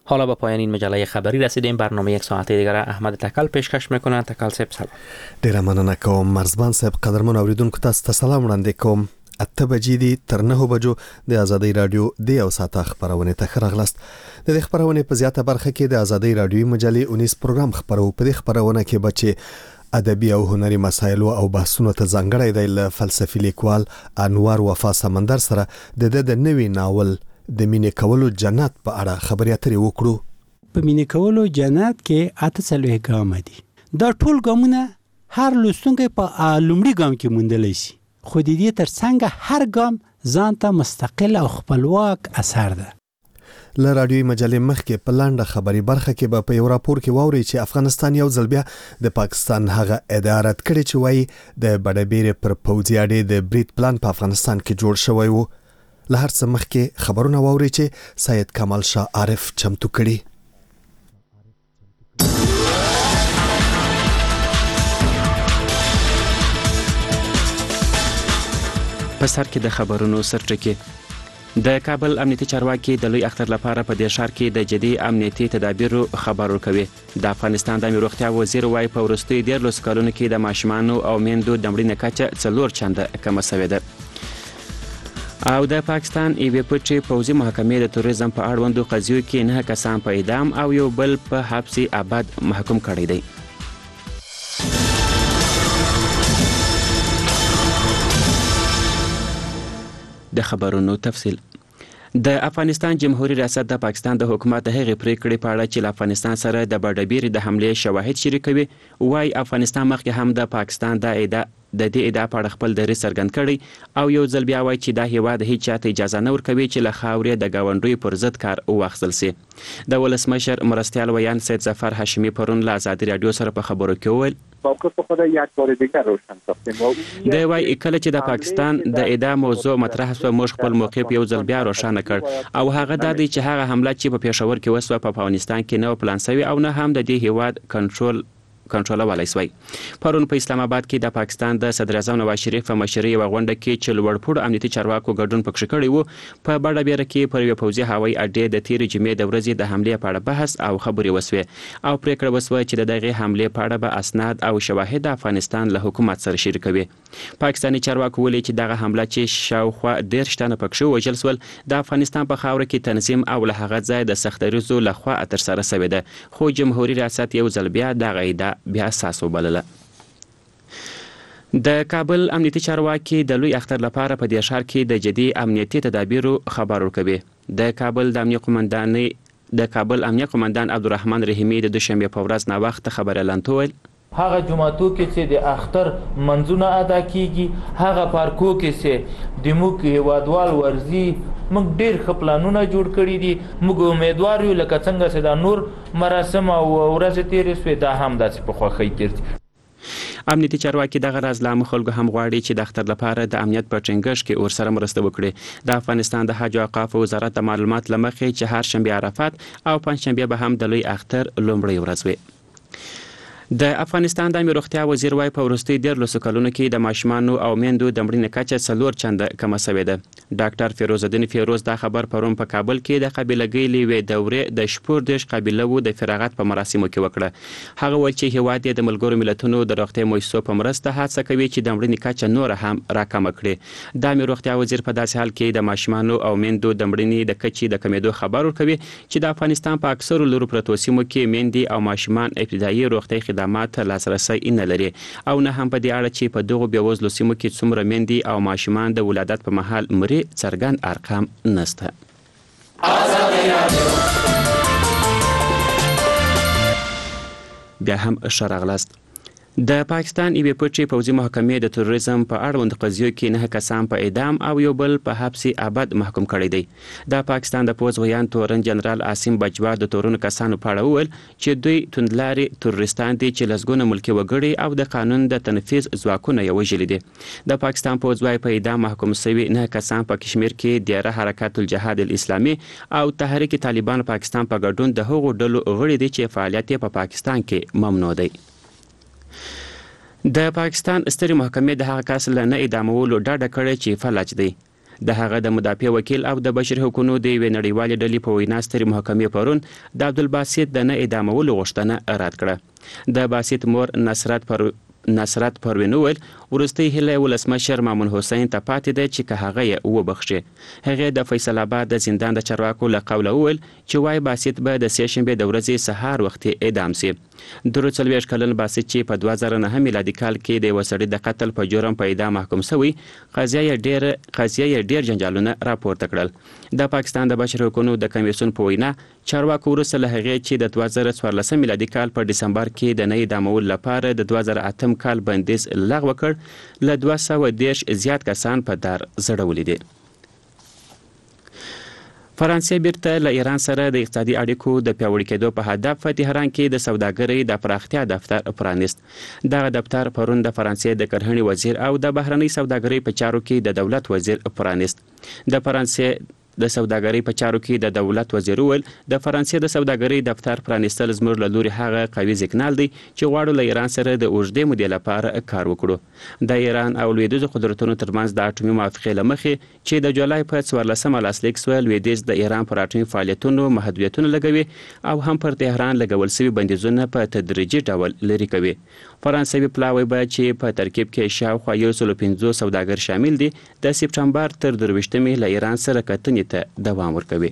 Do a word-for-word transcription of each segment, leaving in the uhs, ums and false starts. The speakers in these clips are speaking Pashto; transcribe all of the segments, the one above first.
حالا به پایان این مجله خبری رسیدیم. برنامه یک ساعته دیگر احمد تکل پیشکش میکنه. تکل صاحب سلام. ډیره مننه کوم مرزبان صاحب. قدرمن اوریدونکو تاسو ته سلام وړاندې کوم. اته بجې دي تر نه بجو د ازادي رادیو د یو ساعت خبرونه ته خراغلست. د دې خبرونه په زیاته برخه کې د ازادي رادیو مجلې اونیس پروګرام خبرو. په دې خبرونه کې بچي ادبي او هنري مسایل او بحثونه ته ځانګړی دی ل فلسفي لیکوال انوار وفا سمندر سره د د نوې ناول د مینې کولو جنت په اړه خبرې اترې وکړو. په مینې کولو جنت کې اته څلوېښت ګام دي. دا ټول ګامونه هر لوستونکی په لومړي ګام کې موندلی شي، خو د دې ترڅنګ هر ګام ځان ته مستقل او خپلواک اثر ده. له رادیوي مجلې مخکې په لاندې خبري برخه کې به په یو راپور کې واوري چې افغانستان یو ځل بیا د پاکستان هغه ادارت کړي چې وایي د بډبیرې پر پوځي اډې د بریټ پلان په افغانستان کې جوړ شوی وو. له هر څه مخکې خبرونه واوري چې سید کمال شاه عارف چمتو کړي. په سر کې د خبرونو سرټکی. د کابل امنیتي چارواکي د لوی اختر لپاره په دې ښار کې د جدي امنیتي تدابیرو خبر ورکوي. د افغانستان د امنیتي روغتیا وزیر وايي په وروستیو دیارلسو کلونو کې د ماشومانو او میندو د مړینې کچه څلور چنده کمه شوې ده. او د پاکستان ایوې پټې پوځي محکمې د توریزم په اړوندو قضیو کې نه کسان په اعدام او یو بل په حبس ابد محکوم کړی دی. د خبرونو تفصیل. د افغانستان جمهوریت ریاست د پاکستان د حکومت د هغې پریکړې په اړه چې له افغانستان سره د بډبیرې د حملې شواهد شریکوي، وايي افغانستان مخکې هم د پاکستان د ادعا د دې ادعا په اړه خپل دریځ څرګند کړی او یو ځل بیا وايي چې دا هیواد هیڅ چاته اجازه نه ورکوي چې له خاورې د ګاونډیو پر ضد کار واخیستل سي. د ولسمشر مرستیال ویان سید ظفر هاشمي پرون له ازادي رادیو سره په خبرو کې وویل د وايي کله چې د پاکستان د ادعا موضوع مطرح شوه موږ خپل موقف یو ځل بیا روښانه کړ او هغه دا دی چې هغه حمله چې په پېښور کې وسوه په افغانستان کې نه پلان شوی او نه هم د دې هیواد کنټرول کنټرولولای شوی. پرون په اسلام آباد کې د پاکستان د صدر اعظم نواز شریف په مشرۍ یوه غونډه کې چې لوړپوړو امنیتي چارواکو ګډون پکښې کړی و، په بډبیره کې پر یوې پوځي هوایي اډې د تېرې جمعې د ورځې د حملې په اړه بحث او خبرې وسوې او پریکړه وسوه چې د دغې حملې په اړه به اسناد او شواهد د افغانستان له حکومت سره شریکوي. پاکستاني چارواکو ویلي چې دغه حمله چې شاوخوا دېرش تنه پکښې ووژل سول د افغانستان په خاوره کې تنظیم او له هغه ځای د سختدریځو لخوا ترسره شوې ده، خو جمهوري ریاست یو ځل بیا دغه ادعا بیا اساس وبلله. د کابل امنیتي چارواکي د لوی اختر لپاره په دې ښار کې د جدي امنیتي تدابیرو خبر ورکوي. د کابل د امنیه قومندانۍ د کابل امنیه قومندان عبدالرحمن رحیمي د دوشنبې په ورځ ناوخته خبر اعلان وویل هغه جمعاتو کې چې د اختر منځونه ادا کیږي، هغه پارکو کې چې د موږ هیوادوال ورزي موږ ډېر ښه پلانونه جوړ کړي دي. موږ امیدوار یو لکه څنګه چې دا نور مراسم او ورځې تېرې شوې دا هم داسې په خوښۍ تېر شي. امنیتي چارواکي دغه راز له عامو خلکو هم غواړي چې د اختر لپاره د امنیت په ټینګښت کې ورسره مرسته وکړي. د افغانستان د حج او اوقافو وزارت د معلومات له مخې چې هر شنبې عرفات او پنجشنبې به هم د لوی اختر لومړۍ ورځ وي. د افغانستان د امنیتي روغتیا وزیر وايي په وروستیو دیارلسو کلونو کې د ماشومانو او میندو د مړینې کچه څلور چنده کمه شوې ده. ډاکټر فیروز الدین فیروز دا خبر پرون په کابل کې د قبیلګۍ له یوې دورې د شپږ دېرش قبیلو د فراغت په مراسمو کې وکړه. هغه وویل چې هیواد یې د ملګرو ملتونو د روغتیا مؤسسو په مرسته هڅه کوي چې د مړینې کچه نوره هم راکمه کړي. د امنیتي روغتیا وزیر په داسې حال کې د ماشومانو او میندو د مړینې د کچې د کمیدو خبر ورکوي چې د افغانستان په اکثرو لرو پرتو سیمو کې میندې او ماشومان ابتدایي روغتیایي خدمات لاسرسی نه لري او نه هم په دې اړه چې په دغو بېوزلو سیمو کې څومره میندې او ماشومان د ولادت په مهال مري څرګند ارقام نشته. بیا هم ښه راغلاست. د پاکستان ایوې پټې پوځي محکمې د تروریزم په اړوند قضیو کې نه کسان په اعدام او یو بل په حبس ابد محکوم کړی دی. د پاکستان د پوځ ویان تورن جنرال عاصم بجوا د تورونو کسانو په اړه وویل چې دوی توندلاري تروریستان دي چې لسګونه ملکي وګړي او د قانون د تنفیذ ځواکونه یې وژلي دي. د پاکستان پوځ وايي په اعدام محکوم شوي نه کسان په کشمیر کې دیره حرکت الجهاد الاسلامي او تحریک طالبان پاکستان په ګډون د هغو ډلو غړي دي چې فعالیت په پاکستان کې ممنوع دی. د پاکستان سترې محکمې د هغه کس له نه اعدامولو ډډه کړې چې فلج دی. د هغه د مدافع وکیل او د بشري حقوقو د یوې نړیوالې ډلې په وینا سترې محکمې پرون د عبدالباسط د نه اعدامولو غوښتنه رد کړه. د باسط مور نصرت پر نصرت پروین وویل وروستۍ هیله ولسمشر مامون حسین ته پاتې ده چې که هغه یې وبخښي. هغې د فیصل آباد د زندان د چارواکو له قوله وویل چې وایي باسط به د سې شنبې د ورځې سهار وختي اعدام سي. درې څلوېښت کلن باسط چې په دوه زره نهه میلادي کال کې د یوه سړي د قتل په جرم په اعدام محکوم شوی، قضیه یې ډېر قضیه یې ډېر جنجالونه راپورته کړل. د پاکستان د بشري حقوقو د کمیسیون په وینا چارواکو وروسته له هغې چې د دوه زره څوارلسم میلادي کال په ډسمبر کې د نه اعدامولو لپاره د دوه زره اتم کال بندیز لغوه کړ، له دوه سوه دېرش زیات کسان په دار ځړولي دي. فرانسې بیرته له ایران سره د اقتصادي اړیکو د پیاوړي کېدو په هدف په تهران کې د سوداګرۍ د پراختیا دفتر پرانیست. دغه دفتر پرون د فرانسې د کرهڼې وزیر او د بهرنۍ سوداګرۍ په چارو کې د دولت وزیر پرانیست. د فرانسې د سوداګرۍ په چارو کې د دولت وزیر وویل د فرانسې د سوداګرۍ دفتر پرانیستل زموږ له لوري هغه قوي سیګنال دی چې غواړو له ایران سره د اوږدې مودې لپاره کار وکړو. د ایران او لویدیځو قدرتونو ترمنځ د اټومي موافقې له مخې چې د جولای په څوارلسمه لاسلیک سوه، لویدیځ د ایران پر اټومي فعالیتونو محدودیتونه لګوي او هم پر تهران لګول شوي بندیزونه په تدریجي ډول لرې کوي. فرانسوي پلاوی به چې په ترکیب کې شاوخوا یو سلو پنځوس سوداګر شامل دي د سپټمبر تر درویشتمې له ایران سره کتنې ته دوام ورکوي.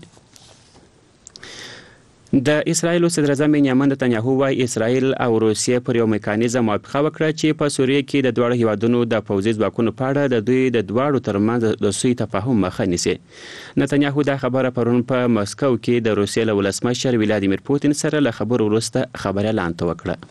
د اسرایل صدر اعظم بنیامین نتنیاهو وايي اسرایل او روسیه پر یو میکانیزم موافقه وکړه چې په سوریه کې د دواړو هیوادونو د پوځي ځواکونو په اړه د دوی د دواړو ترمنځ د سوء تفاهم مخه نیسي. نتنیاهو دا خبره پرون په مسکو کې د روسیې له ولسمشر ولادیمیر پوتین سره له خبرو وروسته خبري اعلان وکړه.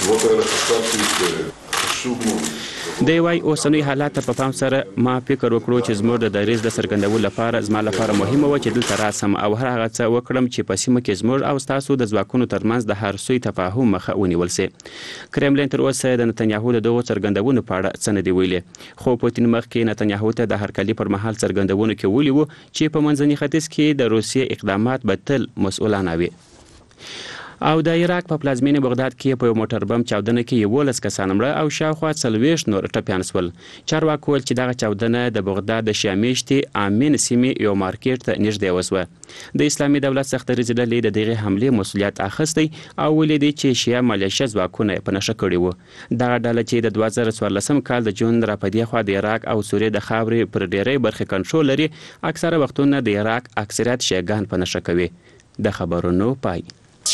دی وايي اوسنۍ حالات په پام سره ما فکر وکړو چې زموږ د دریځ د څرګندولو لپاره زما لپاره مهمه وه چې دلته راسم او هر هغه څه وکړم چې په سیمه کې زموږ او ستاسو د ځواکونو ترمنځ د هر سوء تفاهم مخه ونیول سي. کرملین تر اوسه د نتنیاهو د دغو څرګندونو په اړه څه نه دي ویلي، خو پوتین مخکې نتنیاهو ته د هرکلي پر مهال څرګندونو کې ویلي وو چې په منځني ختیځ کې د روسیې اقدامات به تل مسؤلانه وي. او د عراق په پلازمینې بغداد کې په یو موټر بم چاودنه کې یولس کسان مړه او شاوخوا څلوېښت نور ټپیان شول. چارواکو ویل چې دغه چاودنه د بغداد د شیعه میشتې امین سیمې یو مارکیټ ته نږدې وسوه. د اسلامي دولت سختدریځې ډلې د دغې حملې مسؤلیت اخیستی او ویلي دي چې شیعه ملیشه ځواکونه یې په نښه کړي وو. دغه ډله چې د دوه زره څوارلسم کال د جون را په دې خوا د عراق او سوریې د خاورې پر ډیری برخې کنټرول لري، اکثره وختونه د عراق اکثریت شیعهګان په نښه کوي. د خبرونو پای.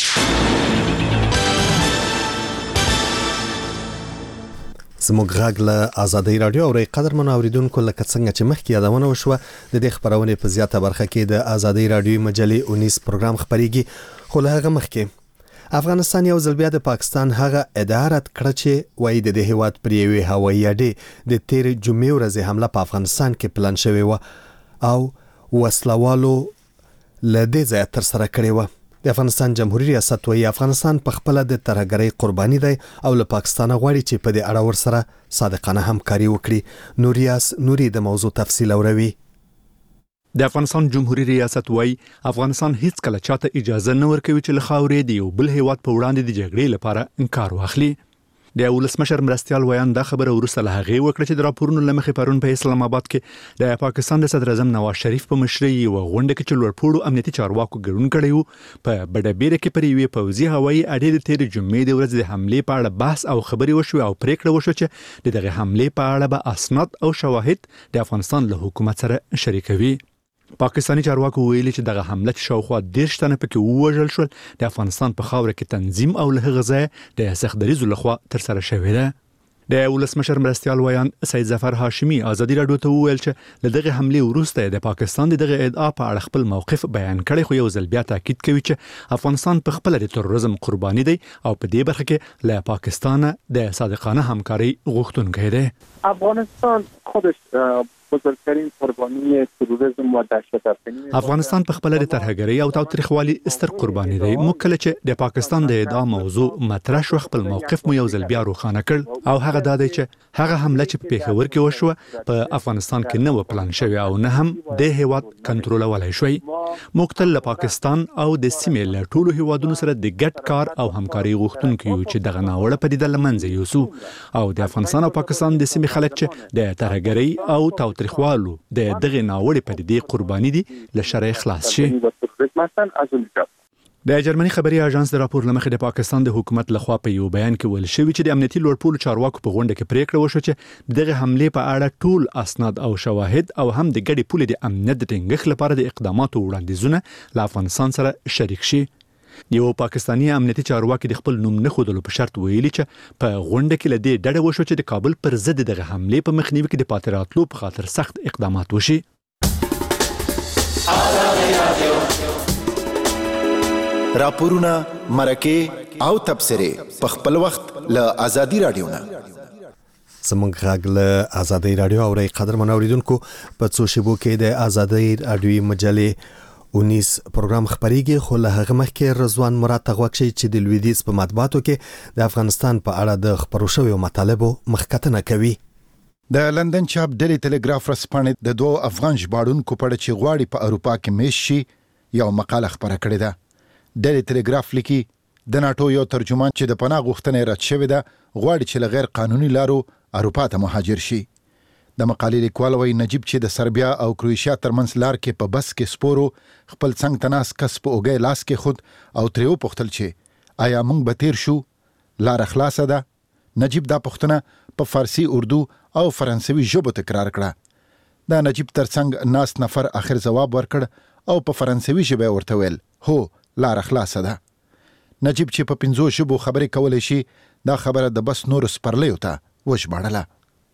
زموږ غږ له آزادۍ رادیو او قدرمنو اوریدونکو لکه څنګه چې مخکې یادونه وشوه د دې خبرونې په زیاته برخه کې د آزادۍ رادیو مجلې اونیس پروګرام خبريږي، خو له هغه مخکې افغانستان یو ځل بیا د پاکستان هغه ادعا رد کړه چې وایي د دې هیواد پر یوې هوایي اډې د تیر جمعې ورځې حمله په افغانستان کې پلان شوې و او وسلوالو له دې ځایه ترسره کړې وه. د افغانستان جمهوریت ریاست وایي افغانستان په خپل د ترهګرۍ قرباني دی او له پاکستان غواړي چې په دې اړه ورسره صادقانه همکاري وکړي. نوریاس نوري د موضوع تفصیل اوروي. د افغانستان جمهوریت ریاست وایي افغانستان هیڅ کله چاته اجازه نه ورکوي چې له خاورې د یو بل هیواد په وړاندې د جګړې لپاره انکار واخلي. د ولسمشر مرستیال ویان دا خبره وروسته له هغې وکړه چې د راپورونو له مخې پرون په اسلام آباد کې د پاکستان د صدر اعظم نواز شریف په مشرۍ یوه غونډه کې چې لوړپوړو امنیتي چارواکو ګډون کړی و په بډهبیره کې پر یوې پوځي هوایي اډې د تېرې جمعې د ورځې د حملې په اړه بحث او خبرې وشوې او پریکړه وشوه چې د دغې حملې په اړه به اسناد او شواهد د افغانستان له حکومت سره شریکوي. پاکستاني چارواکو ویلي چې دغه حمله چې شاوخوا دېرش تنه پکې ووژل شول د افغانستان په خاوره کې تنظیم او له هغه ځایه د سختدریځو لخوا ترسره شوې ده. د ولسمشر مرستیال ویان سید ظفر هاشمي آزادي رادیو ته وویل چې له دغه حملې وروسته د پاکستان دغه ادعا په اړه خپل موقف بیان کړی، خو یو ځل بیا تاکید کوي چې افغانستان په خپل د تروریزم قرباني دی او په دې برخه کې له پاکستان د صادقانه همکاري غوښتونکی دی. افغانستان خودش بزرگترین قربانی تروریسم و دهشت‌افکنی افغانستان په خپل د ترهګرۍ او تاوتریخوالي ستر قرباني دی. موږ کله چې د پاکستان د ادعا موضوع مطرح شو خپل موقف مو یو ځل بیا روښانه کړ او هغه دا دی چې هغه حمله چې په پیښور کې وشوه په افغانستان کې نه و پلان شوی او نه هم د هیواد کنټرولولای شوی. موږ تل له پاکستان او د سیمې له ټولو هیوادونو سره د ګډ کار او همکاري غوښتونکي یو چې دغه ناوړه پدیده له منځه یوسو او د افغانستان او پاکستان د سیمې خلک چې د ترهګرۍ او تاوتریخوالي تاریخوالو د دغه ناوړه پدیدې قرباني دي له شر اخلاص شي. د جرمني خبري اژانس د راپور لمخې د پاکستان د حکومت لخوا په یو بیان کې ویل شوی چې د امنیتي لوړپوړو چارواکو په غونډه کې پریکړه وشوه چې دغه حمله په اړه ټول اسناد او شواهد او هم د ګډې پولې د امنیت د ټینګښت لپاره د اقداماتو وړاندیزونه له افغانستان سره شریک شي. یو پاکستانی امنیتي چارواکي د خپل نوم نه خودلو په شرط ویلي چې په غونډه کې لدې ډډه وشو چې د کابل پر ضد دغه حمله په مخنیوي کې د پاتراتلو په خاطر سخت اقدامات وشي. راپورونه مرکه او تبصره په خپل وخت له ازادي رادیو نه. زمونږ غږ له ازادي رادیو او ری قدر منوریدونکو په څو شیبو کې د ازادي رادیو مجلې اونیس پروګرام خبريږي، خو له هغه مخکې رضوان مراد تغوښي چې د لویدیز په مطبوعاتو کې د افغانستان په اړه د خبرو شویو مطالبو مخکتنه کوي. د لندن چاپ ډیلی ټلګراف رسپانې د دوه افغان ژباړونکو په اړه چې غواړي په اروپا کې میش شي یو مقاله خبره کړې ده. ډیلی ټلګراف لیکي د ناتو یو ترجمان چې د پناه غوښتنې رد شوې ده غواړي چې له غیر قانوني لارو اروپا ته مهاجر شي. د مقالې لیکوال وایي نجیب چې د سربیا او کروشیا ترمنځ لار کې په بس کې سپورو خپل څنګ تناس کس په اوګه لاس کې خود او تریو پختل چې آیا موږ به تیر شو لار خلاصه ده. نجیب دا پښتنه په فارسی، اردو او فرانسوي ژبه تکرار کړه. دا نجیب ترڅنګ ناس نفر اخر جواب ورکړ او په فرانسوي ژبه ورته ویل هو لار خلاصه ده. نجیب چې په پنځو ژبو خبرې کولای شي دا خبره د بس نور سپرلیو ته وژباړله.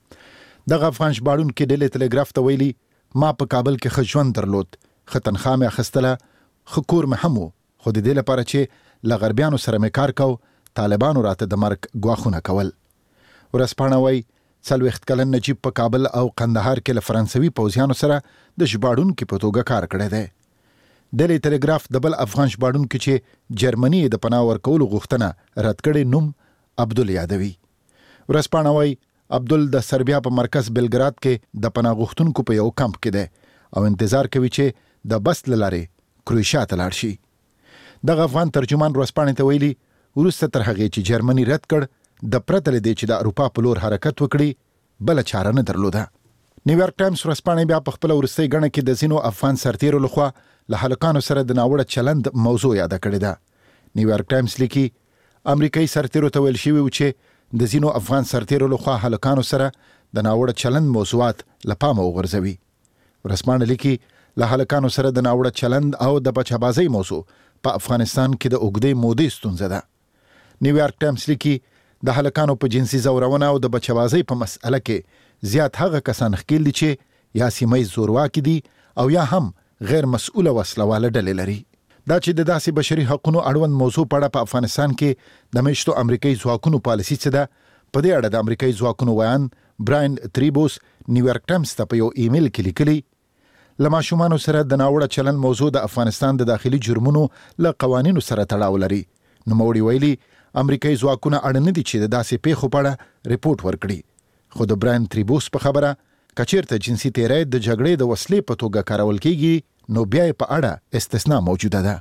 دغه افغان ژباړونکي ډیلی ټلګراف ته ویلي ما په کابل کې ښه ژوند درلود، ښه تنخوا مې اخیستله، ښه کور مې هم و، خو د دې لپاره چې له غربیانو سره مې کار کو طالبانو راته د مرګ ګواښونه کول. ورځپاڼه وایي څلوېښت کلن نجیب په کابل او قندهار کې له فرانسوي پوځیانو سره د ژباړونکي په توګه کار کړی دی. ډیلی ټلګراف د بل افغان ژباړونکي چې جرمني د پناه ورکولو غوښتنه رد کړې نوم عبدل یادوي. ورځپاڼه وایي عبدل د سربیا په مرکز بلګراد کې د پناه غوښتونکو په یو کمپ کې دی او انتظار کوي چې د بس له لارې کروشیا ته لاړ شي. دغه افغان ترجمان ورځپاڼې ته ویلي وروسته تر هغې چې جرمني رد کړ د پرته له دې چې د اروپا په لور حرکت وکړي بله چاره نه درلوده. نیویارک ټایمز ورځپاڼې بیا په خپله وروستۍ ګڼه کې د ځینو افغان سرتیرو لخوا له هلکانو سره د ناوړه چلند موضوع یاده کړې ده. نیویارک ټایمز لیکي امریکایي سرتیرو ته ویل شوي و چې د ځینو افغان سرتیرو لخوا هلکانو سره د ناوړه چلند موضوعات له پامه وغورځوي. ورځپاڼه لیکي له هلکانو سره د ناوړه چلند او د بچه‌بازۍ موضوع په افغانستان کې د اوږدې مودې ستونزه ده. نیویارک ټایمز لیکي د هلکانو په جنسي زورونه او د بچه‌بازۍ په مسأله کې زیات هغه کسان ښکېل دي چې یا سیمه ییز زورواکي دي او یا هم غیر مسؤله وسلواله ډلې لري. دا چې د داسې بشري حقوقو اړوند موضوع په اړه په افغانستان کې د میشتو امریکایي ځواکونو پالیسي څه ده، په دې اړه د امریکایي ځواکونو ویان براین تریبوس نیویارک ټایمز ته په یو ایمیل کې لیکلي له ماشومانو سره د ناوړه چلند موضوع د افغانستان د داخلي جرمونو له قوانینو سره تړاو لري. نوموړي ویلي امریکایي ځواکونه اړ نه دي چې د داسې پیښو په اړه ریپورت ورکړي. خو د براین تریبوس په خبره کچیرته جنسي تیری د جګړې د وسلې په توګه کارول کیږي نو بیا په اړه استثناء موجوده ده.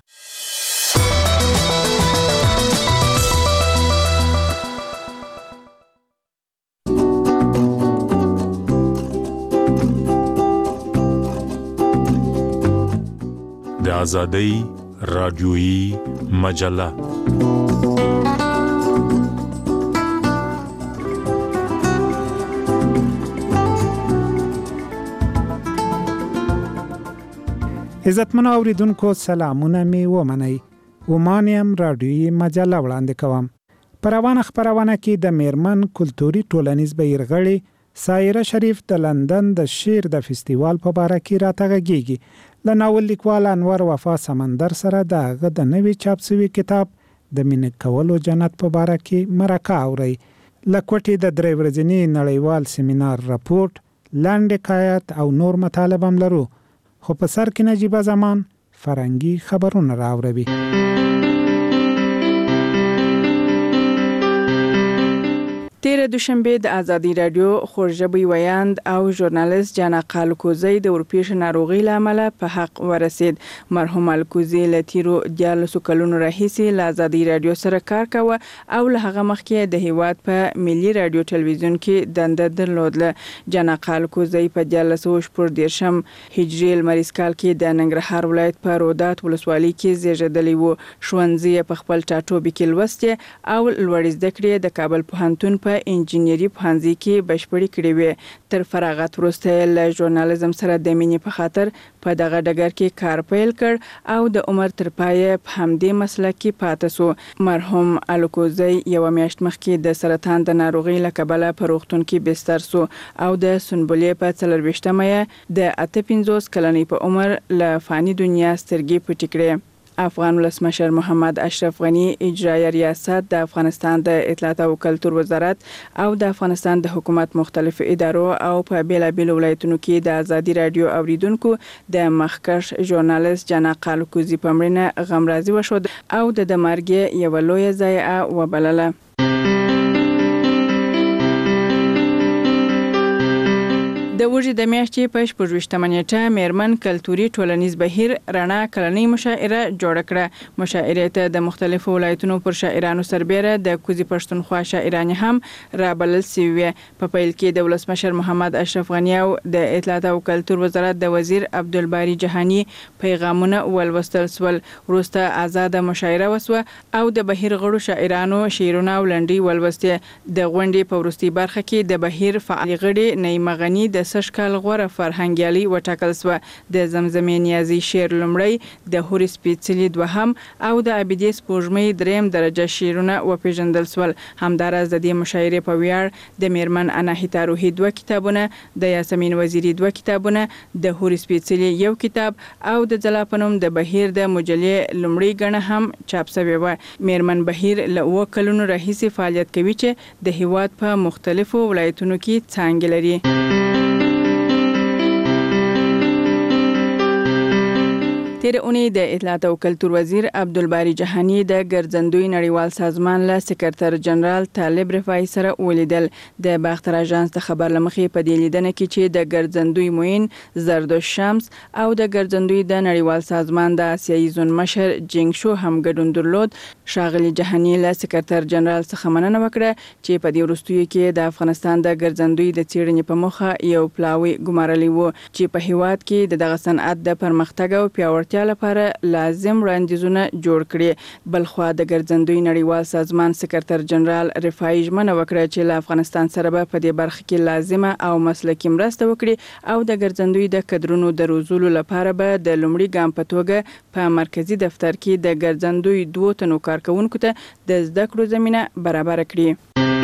د ازادۍ رادیویي مجله عزتمنو اوریدونکو سلامونه می ومنئ. ومانیم رادیویي مجله وړاندې کوم. په روانه خپرونه کې د میرمن کلتوري ټولنیز بهیرغړي سایره شریف د لندن د شعر د فستیوال په باره کې راته غږیږي. له ناول لیکوال انور وفا سمندر سره د هغه د نوي چاپ شوي کتاب د مینې کولو جنت په باره کې مرکه اورئ. له کوټې د درې ورځني نړیوال سیمینار راپورټ، لاندې حکایت او نور مطالب هم لرو. خو په سر کې نجیبه زمان فرنګي خبرونه راوړي. تیر دوشنبه د ازادي رادیو خورژبي ویاند او ژورنالیست جانا قالکوزی د ورپېښ ناروغي لامل په حق ورسید. مرحوم الکوزی له تیرو دیارلسو کلونو راهیسې له ازادي رادیو سره کار کاوه او له هغه مخکې د هیواد په ملي رادیو ټلویزیون کې دنده درلودله. جانا قالکوزی په دیارلسو شپږ دیرشم هجري لمریز کال کې د ننګرهار ولایت په رودات ولسوالۍ کې زیږېدلی و. ښوونځي په خپل ټاټوبي کې لوستې او لوړې زده کړې د کابل پوهنتون په انجینری پوهنځي کې بشپړې کړې وې. تر فراغت وروسته له ژورنالیزم سره د مینې په خاطر په دغه ډګر کې کار پیل کړ او د عمر تر پایه په همدې مسلک کې پاتې سو. مرحوم الکوزی یو میاشت مخکې د سرطان د ناروغۍ له کبله په روغتون کې بستر سو او د سنبلې په څلرویشتمه د اته پنځوس کلنۍ په عمر له فانی دنیا سترګې پټې کړې. افغان ولسمشر محمد اشرف غنی اجرایه ریاست د افغانستان د اطلاعات او کلتور وزارت او د افغانستان د حکومت مختلف ادارو او په بیلابیل ولایتونو کې د ازادي رادیو اوریدونکو د مخکښ ژورنالیست جانا قالکوزی په مړینه غمرازي وشود او د مرګ یو لوی ضایعه وبلله. د وژې د میاشتې په شپږویشتمه نیټه میرمن کلتوري ټولنیز بهیر رڼا کلنۍ مشاعره جوړه کړه. مشاعرې ته د مختلفو ولایتونو پر شاعرانو سربیره د کوزي پښتونخوا شاعرانې هم رابلل شوې وې. په پیل کې د ولسمشر محمد اشرف غنی او د اطلاعات او کلتور وزارت د وزیر عبدالباری جهانی پیغامونه ولوستل سول. وروسته آزاده مشاعره وسوه او د بهیر غړو شاعرانو شعرونه او لنډۍ ولوستې. د غونډې په وروستۍ برخه کې د بهیر فعال غړي نعیمه غنی د سشکال غوره فرهنګیالي وټاکل سوه. د زمزمې نیازي شعر لومړی، د هوري سپیڅلي دوهم او د عبیدې سپوږمۍ دریم درجه شعرونه وپیژندل سول. همداراز د دې مشاعرې په ویاړ د میرمن اناهیتا روحي دوه کتابونه، د یاسمین وزیری دوه کتابونه، د هوري سپیڅلي یو کتاب او د ځلا په نوم د بهیر د مجلې لومړۍ ګڼه هم چاپ شوې وه. میرمن بهیر له اوه کلونو راهیسې فعالیت کوي چې د هیواد په مختلفو ولایتونو کې څانګې لري. تیر اونۍ د اطلاعات او کلتور وزیر عبدالباری جهانی د ګرځندوی نړیوال سازمان له سکرټر جنرال طالب رفاعي سره ولیدل. د باختر اژانس د خبر لمخې په دې لیدنه کې چې د ګرځندوی موین زردوش شمس او د ګرځندوی د نړیوال سازمان د آسیایي زون مشر جنګ شو هم ګډون درلود. ښاغلي جهانی له سکرټر جنرال څخه مننه وکړه چې په دې وروستیو کې د افغانستان د ګرځندوی د څېړنې په موخه یو پلاوی ګمارلی و چې په هیواد کې د دغه صنعت د پرمختګ او پیاوړتیا لپاره لازم وړاندیزونه جوړ کړي. بلخوا د ګرځندوی نړیوال سازمان سکرټر جنرال رفاعي ژمنه وکړه چې له افغانستان سره به په دې برخه کې لازمه او مسلکي مرسته وکړي او د ګرځندوی د کډرونو د روزلو لپاره به د لومړي ګام په توګه په مرکزی دفتر کې د ګرځندوی دوه تنو کارکونکو ته د زده کړو زمينه برابر کړي.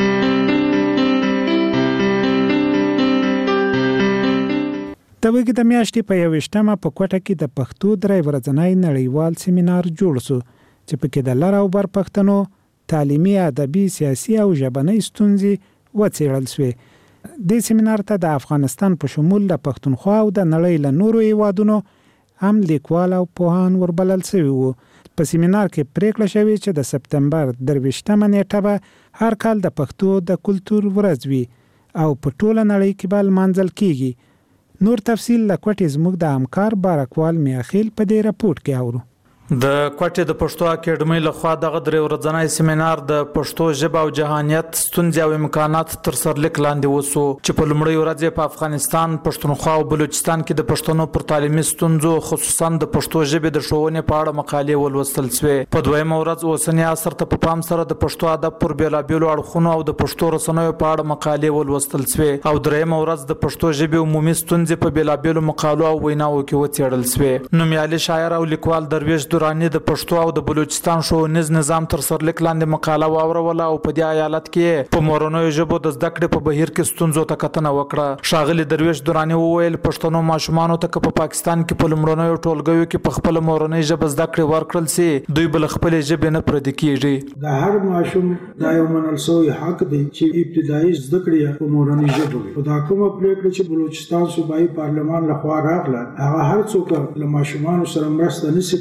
د وګړي د میاشتې په یوشتمه په کوټه کې د پښتو درې ورځنی نړیوال سیمینار جوړ شو چې پکې د لر او بر پښتنو تعلیمي، ادبي، سیاسي او ژبنۍ ستونزې وڅېړل شوې. د سیمینار ته د افغانستان په شمول د پښتونخوا او د نړۍ له نورو هیوادونو هم لیکوال او پوهان وربلل شوي وو. په سیمینار کې پریکړه شوې چې د سپتمبر درویشتمه نیټه به هر کال د پښتو د کلتور ورځ وي او په ټوله نړۍ کې به لمانځل کیږي. نور تفصیل له کوټې زموږ د همکار بارکوال میاخیل په دې راپورټ کې اورو. د کوټې د پښتو اکیډمۍ لخوا دغه درې ورځنی سیمینار د پښتو ژبه او جهانیت ستونزې او امکانات تر سرلیک لاندې وسو چې په لومړۍ ورځ په افغانستان، پښتونخوا او بلوچستان کې د پښتنو پر تعلیمي ستونزو خصوصا د پښتو ژبې د ښوونې په اړه مقالې ولوستل شوې. په دویمه ورځ اوسنی عصر ته په پام سره د پښتو ادب پر بیلابیلو اړخونو او د پښتو رسنیو په اړه مقالې ولوستل شوې او دریمه ورځ د پښتو ژبې عمومي ستونزې په بیلابیلو مقالو او ویناوو کې وڅېړل شوې. نومیالي شاعر او لیکوال درویش درانی د پښتو او د بلوچستان ښوونیز نظام تر سرلیک لاندې مقاله واوروله او په دې ایالت کې په مورنیو ژبو د زده کړې په بهیر کې ستونزو ته کتنه وکړه. ښاغلي درویش درانی وویل پښتنو ماشومانو ته په پاکستان کې په لومړنیو ټولګیو کې په خپل مورنۍ ژبه زده کړې ورکړل سي دوی بل خپل ژبه نه پردي کیږي. د هر ماشوم دا یو منل شوی حق دی چې ابتدایي زده کړې په مورنۍ ژبه وي. دا کومه پریکړه چې بلوچستان صوبایي پارلمان لخوا راغله هغه هر څوک له ماشومانو سره مرسته نشي کولای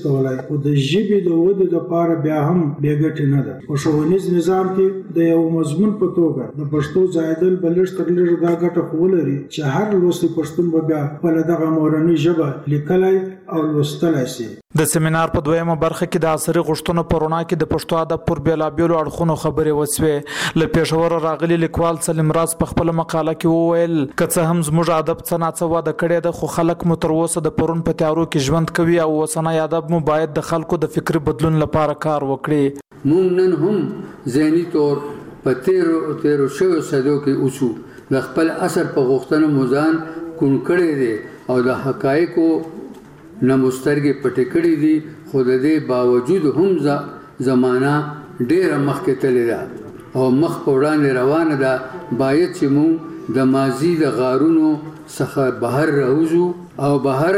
خو د ژبې د ودې لپاره بیا هم بې ګټې نه ده. په ښوونیز نظام کې د یو مضمون په توګه د پښتو ځایدل به لږ تر لږه دا ګټه خو ولري چې هر لوستی پښتون به بیا خپله دغه مورنۍ ژبه لیکلی او لوستلی سي. د سیمینار په دویمه برخه کې د عصري غوښتنو په رڼا کې د پښتو ادب پر بېلابېلو اړخونو خبرې وسوې. له پېښوره راغلي لیکوال سلیم راز په خپله مقاله کې وویل که څه هم زموږ ادب څه ناڅه وده کړې ده خو خلک مو تر اوسه د پرون په تیارو کې ژوند کوي او اوسنی ادب مو باید د خلکو د فکري بدلون لپاره کار وکړي. موږ نن هم ذهني طور په تیرو تیرو شویو صدیو کې اوسو. د خپل عصر په غوښتنو مو ځان کوڼ کړی دی او د حقایقو نه مو سترګې پټې کړې دي، خو د دې باوجود هم زمانه ډېره مخکې تللې ده او مخ په وړاندې روانه ده. باید چې موږ د ماضي د غارونو څخه بهر راوځو او بهر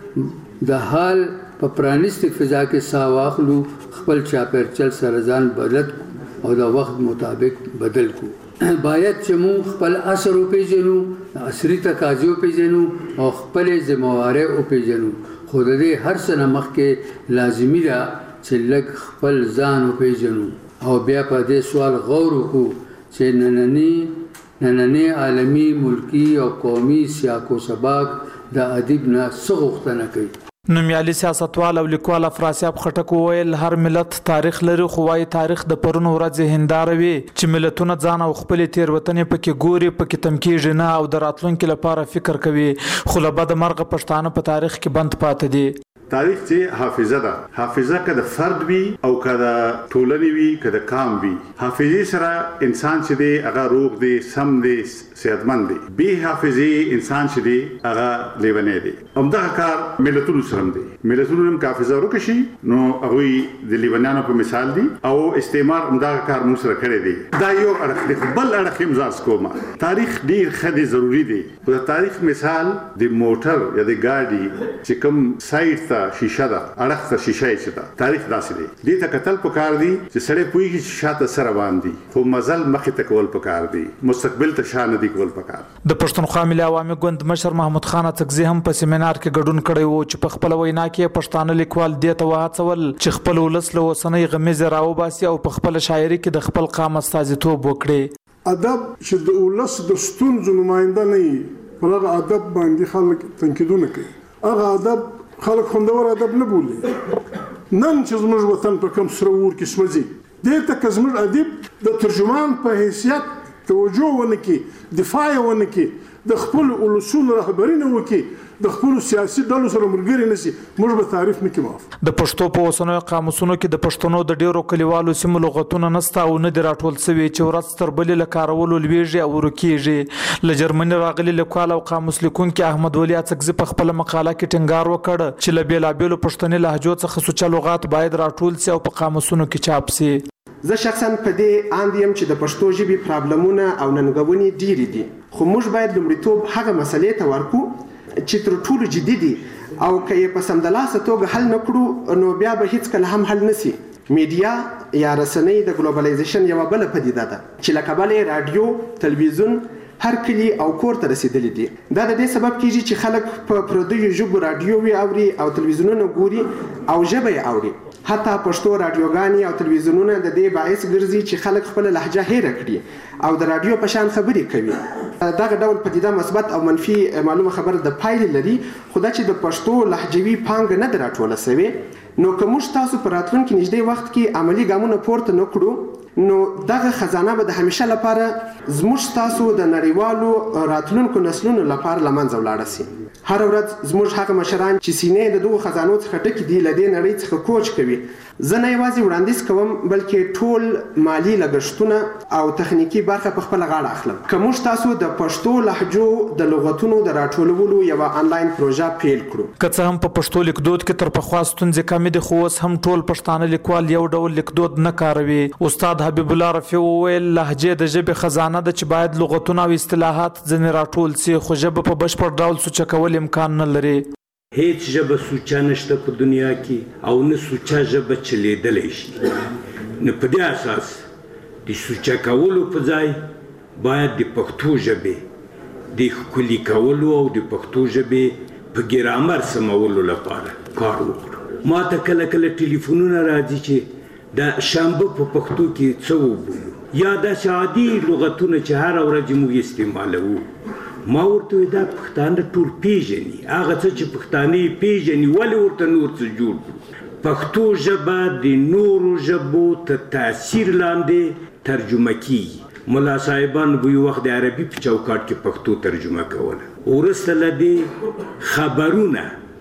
د حال په پرانیستې فضا کې ساه واخلو، خپل چاپېریال سره ځان بدل او د وخت مطابق بدل کو. باید چې موږ خپل عصر وپېژنو، عصري تقاضې وپېژنو او خپلې ذمهوارۍ وپېژنو. خو د دې هر څه نه مخکې لازمي ده چې لږ خپل ځان وپېژنو او بیا په دې سوال غور وکړو چې ننني ننني عالمي ملکي او قومي سیاق و سباق د ادب نه څه غوښتنه کوي. نومیالي سیاستوال او لیکوال افراسیاب خټک وویل هر ملت تاریخ لري خو وايي تاریخ د پرون ورځې هنداره وي چې ملتونه ځان او خپلې تېروتنې پکې ګوري، پکې تم کېږي نه او د راتلونکي لپاره فکر کوي. خو له بده مرغه پښتانه په تاریخ کې بند پاتې دي. تاریخ چې حافظه ده، حافظه که د فرد وي او که د ټولنې وي که د قام وي، حافظې سره انسان چې دی هغه روغ دی، سم دی، صحتمند دی. بې حافظې انسان چې دی هغه لیونی دی. همدغه کار ملتونو سره هم دی. ملتونو هم که حافظه ورکه شي نو هغوی د لیونیانو په مثال دي او استعمار همدغه کار موږ سره کړی دی. دا یو اړخ دی. بل اړخ هم ځار کومه تاریخ ډېر ښه دی، ضروري دی. خو د تاریخ مثال د موټر یا د ګاډي چې کوم سایډ ته شیشه ده، اړخ ته شیشه یې چې ده، تاریخ داسې دی. دې ته کتل پکار دي چې سړی پوهېږي چې شاته څه روان دي، خو مزل مخې ته کول پکار دي، مستقبل ته شا نه دي کول پکار. د پښتونخوا ملي عوامي ګوند مشر محمود خان اڅکزي هم په سیمینار کې ګډون کړی و چې په خپله وینا کې پښتانه لیکوال دې ته وهڅول چې خپل ولس له اوسنۍ غمیزې راوباسي او په خپله شاعري کې د خپل قام استازیتوب وکړي. ادب چې د ولس د ستونزو نماینده نه وي، پر هغه ادب باندې خلک تنقیدونه کوي. هغه ادب خلک خوندور ادب نه بولي. نن چې زموږ وطن په کوم سره اور کې سوځي، دې ته که زموږ ادب د ترجمان په حیثیت توجه ونه کړي، دفاع یې ونه کړي، د خپلو ولسونو رهبري نه وکړي، د خپلو سیاسي ډلو سره ملګري نه سي، موږ به تعریف نه کړو معاف. د پښتو په اوسنیو قاموسونو کې د پښتنو د ډېرو کلیوالو سیمو لغتونه نسته او نه دي راټول سوي چې ورځ تر بلې له کارولو لویږي او ورکېږي. له جرمني راغلي لیکوال او قاموس لیکونکي احمد ولي اڅکزي په خپله مقاله کې ټینګار وکړ چې له بېلابېلو پښتني لهجو څخه سوچه لغات باید راټول سي او په قاموسونو کې چاپ سي. زه شخصا په دې اند یم چې د پښتو ژبې پرابلمونه او ننګونې ډېرې دي، خو موږ باید لومړیتوب هغه مسلې ته ورکړو چې تر ټولو جدي دي او که یې په سمدلاسه توګه حل نه کړو نو بیا به هیڅکله هم حل نه سي. میډیا یا رسنۍ د ګلوبلایزیشن یوه بله پدیده ده چې له کبله یې راډیو، تلویزیون هر کلی او کور ته رسیدلی دي. دا د دې سبب کیږي چې خلک په پردیو ژبو راډیو اوري او تلویزیونونه ګوري او ژبه یې اوري. حتی پښتو راډیوګانې او تلویزیونونه د دې باعث ګرځي چې خلک خپله لهجه هیره کړي او د راډیو په شان خبرې کوي. دغه ډول پدیده مثبت او منفي معلومه خبره د پایلې لري، خو دا چې د پښتو لهجوي پانګه نه ده راټوله سوې، نو که موږ تاسو په راتلونکي نږدې وخت کې عملي ګامونه پورته نه کړو نو دغه خزانه به د همیشه لپاره زموږ ستاسو د نړیوالو راتلونکو نسلونو لپاره له منځه ولاړه سي. هر ورځ زموږ هغه مشران چې سینې د دغو خزانو څخه ډکې دي له دې نړۍ څخه کوچ کوي. زه نه یوازې وړاندیز کوم بلکې ټول مالي لګښتونه او تخنیکي برخه په خپله غاړه اخلم. که موږ تاسو د پښتو لهجو د لغتونو د راټولولو یوه آنلاین پروژه پیل کړو. که څه هم په پښتو لیکدود کې تر پخوا ستونزې کمې دي، خو اوس هم ټول پښتانه لیکوال یو ډول لیکدود نه کاروي. استاد حبیب الله رفیع وویل لهجې د ژبې خزانه ده چې باید لغتونه او اصطلاحات ځینې راټول سي، خو ژبه په بشپړ ډول سوچه کول امکان نه لري. هیڅ ژبه سوچه نشته په دنیا کې او نه سوچه ژبه چلیدلی شي. نو په دې اساس د سوچه کولو په ځای باید د پښتو ژبې د ښکلي کولو او د پښتو ژبې په ګرامر سمولو لپاره کار وکړو. ما ته کله کله ټلیفونونه راځي چې د شنبه په پښتو کې څه وبولو یا داسې عادي لغتونه چې هره ورځ موږ استعمالوو. ما ورته وویل دا پښتانه ټول پیژني، هغه څه چې پښتانه یې پیژني ولې ورته نور څه جوړ کړو. پښتو ژبه د نورو ژبو تر تاثیر لاندې ترجمه کیږي. ملا صاحبان به یو وخت د عربي په چوکاټ کې پښتو ترجمه کوله، وروسته له دې خبرونه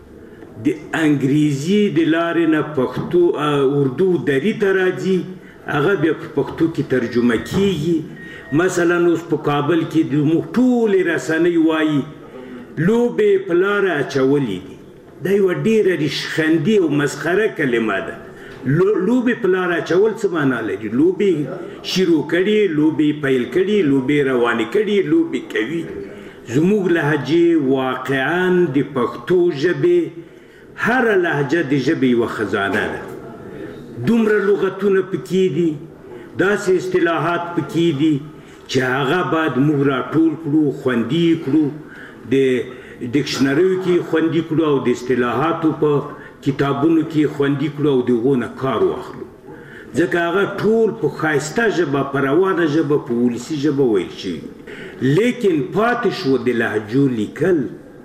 د انګریزي د لارې نه پښتو اردو دري ته راځي، هغه بیا په پښتو کې ترجمه کیږي. مثلا اوس په کابل کې د موږ ټولې رسنۍ وایي لوبې په لاره اچولې دي، دا یوه ډېره ریشخندي او مسخره کلمه ده. لوبې په لاره اچول څه معنا لري؟ لوبې شروع کړي، لوبې پیل کړي، لوبې روانې کړي، لوبې کوي. زموږ لهجې واقعا د پښتو ژبې هره لهجه د ژبې یوه خزانه ده. دومره لغتونه پکې دي، داسې اصطلاحات پکې دي چې هغه باید موږ راټول کړو، خوندي کړو، د ډکشنریو کې خوندي کړو او د اصطلاحاتو په کتابونو کې خوندي کړو او د هغو نه کار واخلو، ځکه هغه ټول په ښایسته ژبه، په روانه ژبه، په ولسي ژبه ویل شوي. لیکن پاتې شو د لهجو لیکل،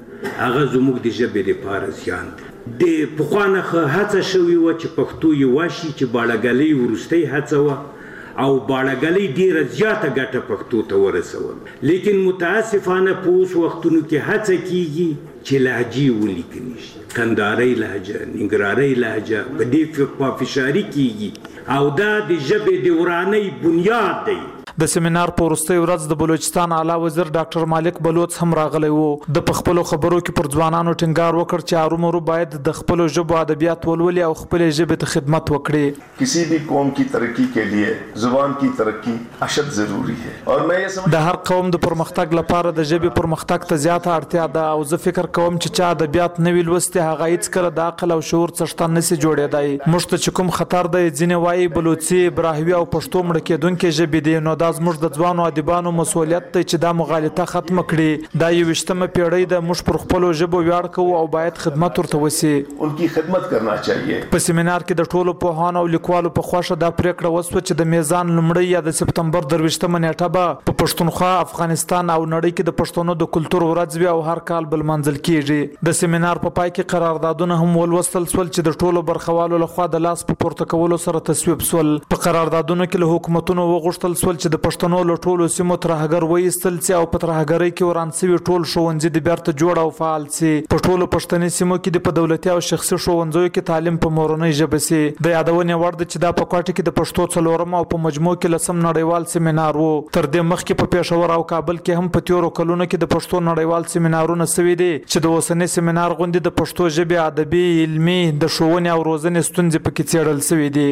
هغه زموږ د ژبې دپاره زیان دی. د پخوا نه ښه هڅه شوې وه چې پښتو یې واشي، چې باړهګلۍ وروستۍ هڅه وه او باړهګلۍ ډېره زیاته ګټه پښتو ته ورسوله. لیکن متاسفانه په اوس وختونو کې هڅه کیږي چې لهجې ولیکل شي. کندهارۍ لهجه، ننګرهارۍ لهجه په دې پافشاري کیږي او دا د ژبې د ورانۍ بنیاد دی. د سیمینار په وروستۍ ورځ د بلوچستان اعلی وزیر ډاکټر مالک بلوچ هم راغلی وو. د په خپلو خبرو کې پر ځوانانو ټینګار وکړ چې ارومرو باید د خپلو ژبو ادبیات ولولي او خپلې ژبې ته خدمت وکړي. کسی بھی قوم کی ترقی کے لیے زبان کی ترقی اشد ضروری ہے اور میں یہ سمجھ د هر قوم د پرمختګ لپاره د ژبې پرمختګ ته زیاته اړتیا ده او زه فکر کوم چې چا ادبیات نه وي لوستي هغه هیڅکله د عقل او شعور څښتن نشي جوړېدای. موږ ته چې کوم خطر دی ځینې وایي بلوچي، براهوي او پښتو مړه کېدونکې ژبې دي، نو دا زموږ د ځوانو ادیبانو مسؤلیت دی چې دا مغالطه ختمه کړي. دا یویشتمه پیړۍ ده، موږ پر خپلو ژبو ویاړ کوو او باید خدمت ورته وسي. ان کی خدمت کرنا چاہیے. په سیمینار کې د ټولو پوهانو او لیکوالو په خوښه دا پریکړه وسوه چې د میزان لومړۍ یا د سپتمبر درویشتمه نیټه به په پښتونخوا، افغانستان او نړۍ کې د پښتنو د کلتور ورځ وي او هر کال بل منځل کیږي. د سیمینار په پای کې قراردادونه هم ولوستل سول چې د ټولو برخوالو لخوا د لاس په پورته کولو سره تصویب سول. په قراردادونو کې له حکومتونو وغوښتل سول چې د پښتنو له ټولو سیمو ترهګر وایستل سي او په ترهګرۍ کې وران سوي ټول ښوونځي د بیرته جوړ او فعال سي. په ټولو پښتني سیمو کې د په دولتي او شخصي ښوونځیو کې تعلیم په مورنۍ ژبه سي. د یادونې وړ ده چې دا په کوټه کې د پښتو څلورم او په مجموع کې لسم نړیوال سیمینار وو. تر دې مخکې په پېښور او کابل کې هم په تیرو کلونو کې د پښتو نړیوال سیمینارونه سوي دي چې د اوسني سیمینار غوندې د پښتو ژبې ادبي، علمي، د ښوونې او روزنې ستونزې پکې څېړل سوي دي.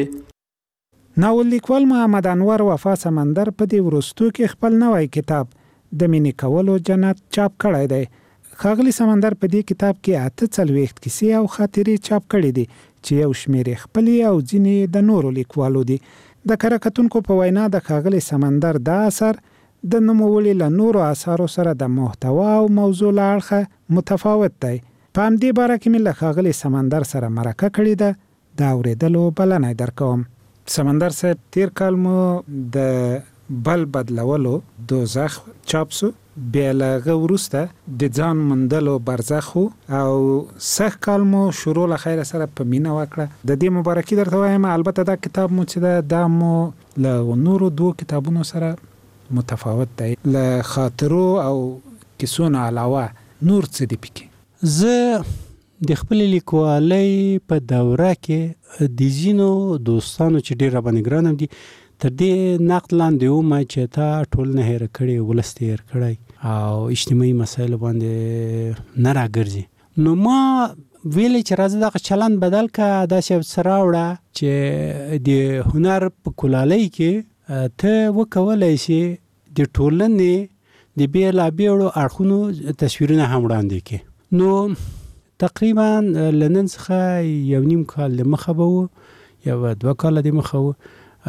ناول لیکوال محمد انور وفا سمندر په دې وروستو کې خپل نوی کتاب د مینې کولو جنت چاپ کړی دی. ښاغلي سمندر په دې کتاب کې اته څلوېښت کیسې او خاطرې چاپ کړي دي چې یو شمېر یې خپلې او ځینې د نورو لیکوالو دي. د کره کتونکو په وینا د ښاغلي سمندر دا اثر د نوموړي له نورو اثارو سره د محتوا او موضوع له اړخه متفاوت دی. په همدې باره کې مې له ښاغلي سمندر سره مرکه کړې ده، د اورېدلو بلنه درکوم. سمندر صاحب، تیر کال مو د بل بدلولو دوزخ چاپ سو، بیا له هغه وروسته د ځان موندلو برزخ او سږ کال مو شروع له خیره سره په مینه وکړه. د دې مبارکي درته وایم. البته دا کتاب مو چې ده دا مو له نورو دوو کتابونو سره متفاوت دی. له خاطرو او کیسو نه علاوه نور څه دي پکې؟ زه د خپل لیکوالۍ په دوره کې د ځینو دوستانو چې ډېر راباندې ګران دي تر دې نقد لاندې ومه چې تا ټولنه هېره کړې، ولس دې هېر کړی او اجتماعي مسایلو باندې نه راګرځي. نو ما ویلې چې راځه دغه چلند بدل کړه، داسې یو څه راوړه چې د هنر په کلالۍ کې ته وکولی شي د ټولنې د بېلابېلو اړخونو تصویرونه هم وړاندې کړي. نو تقریبا لنن څخه یو نیم کال د مخه به و، یو دوه کاله د مخه و،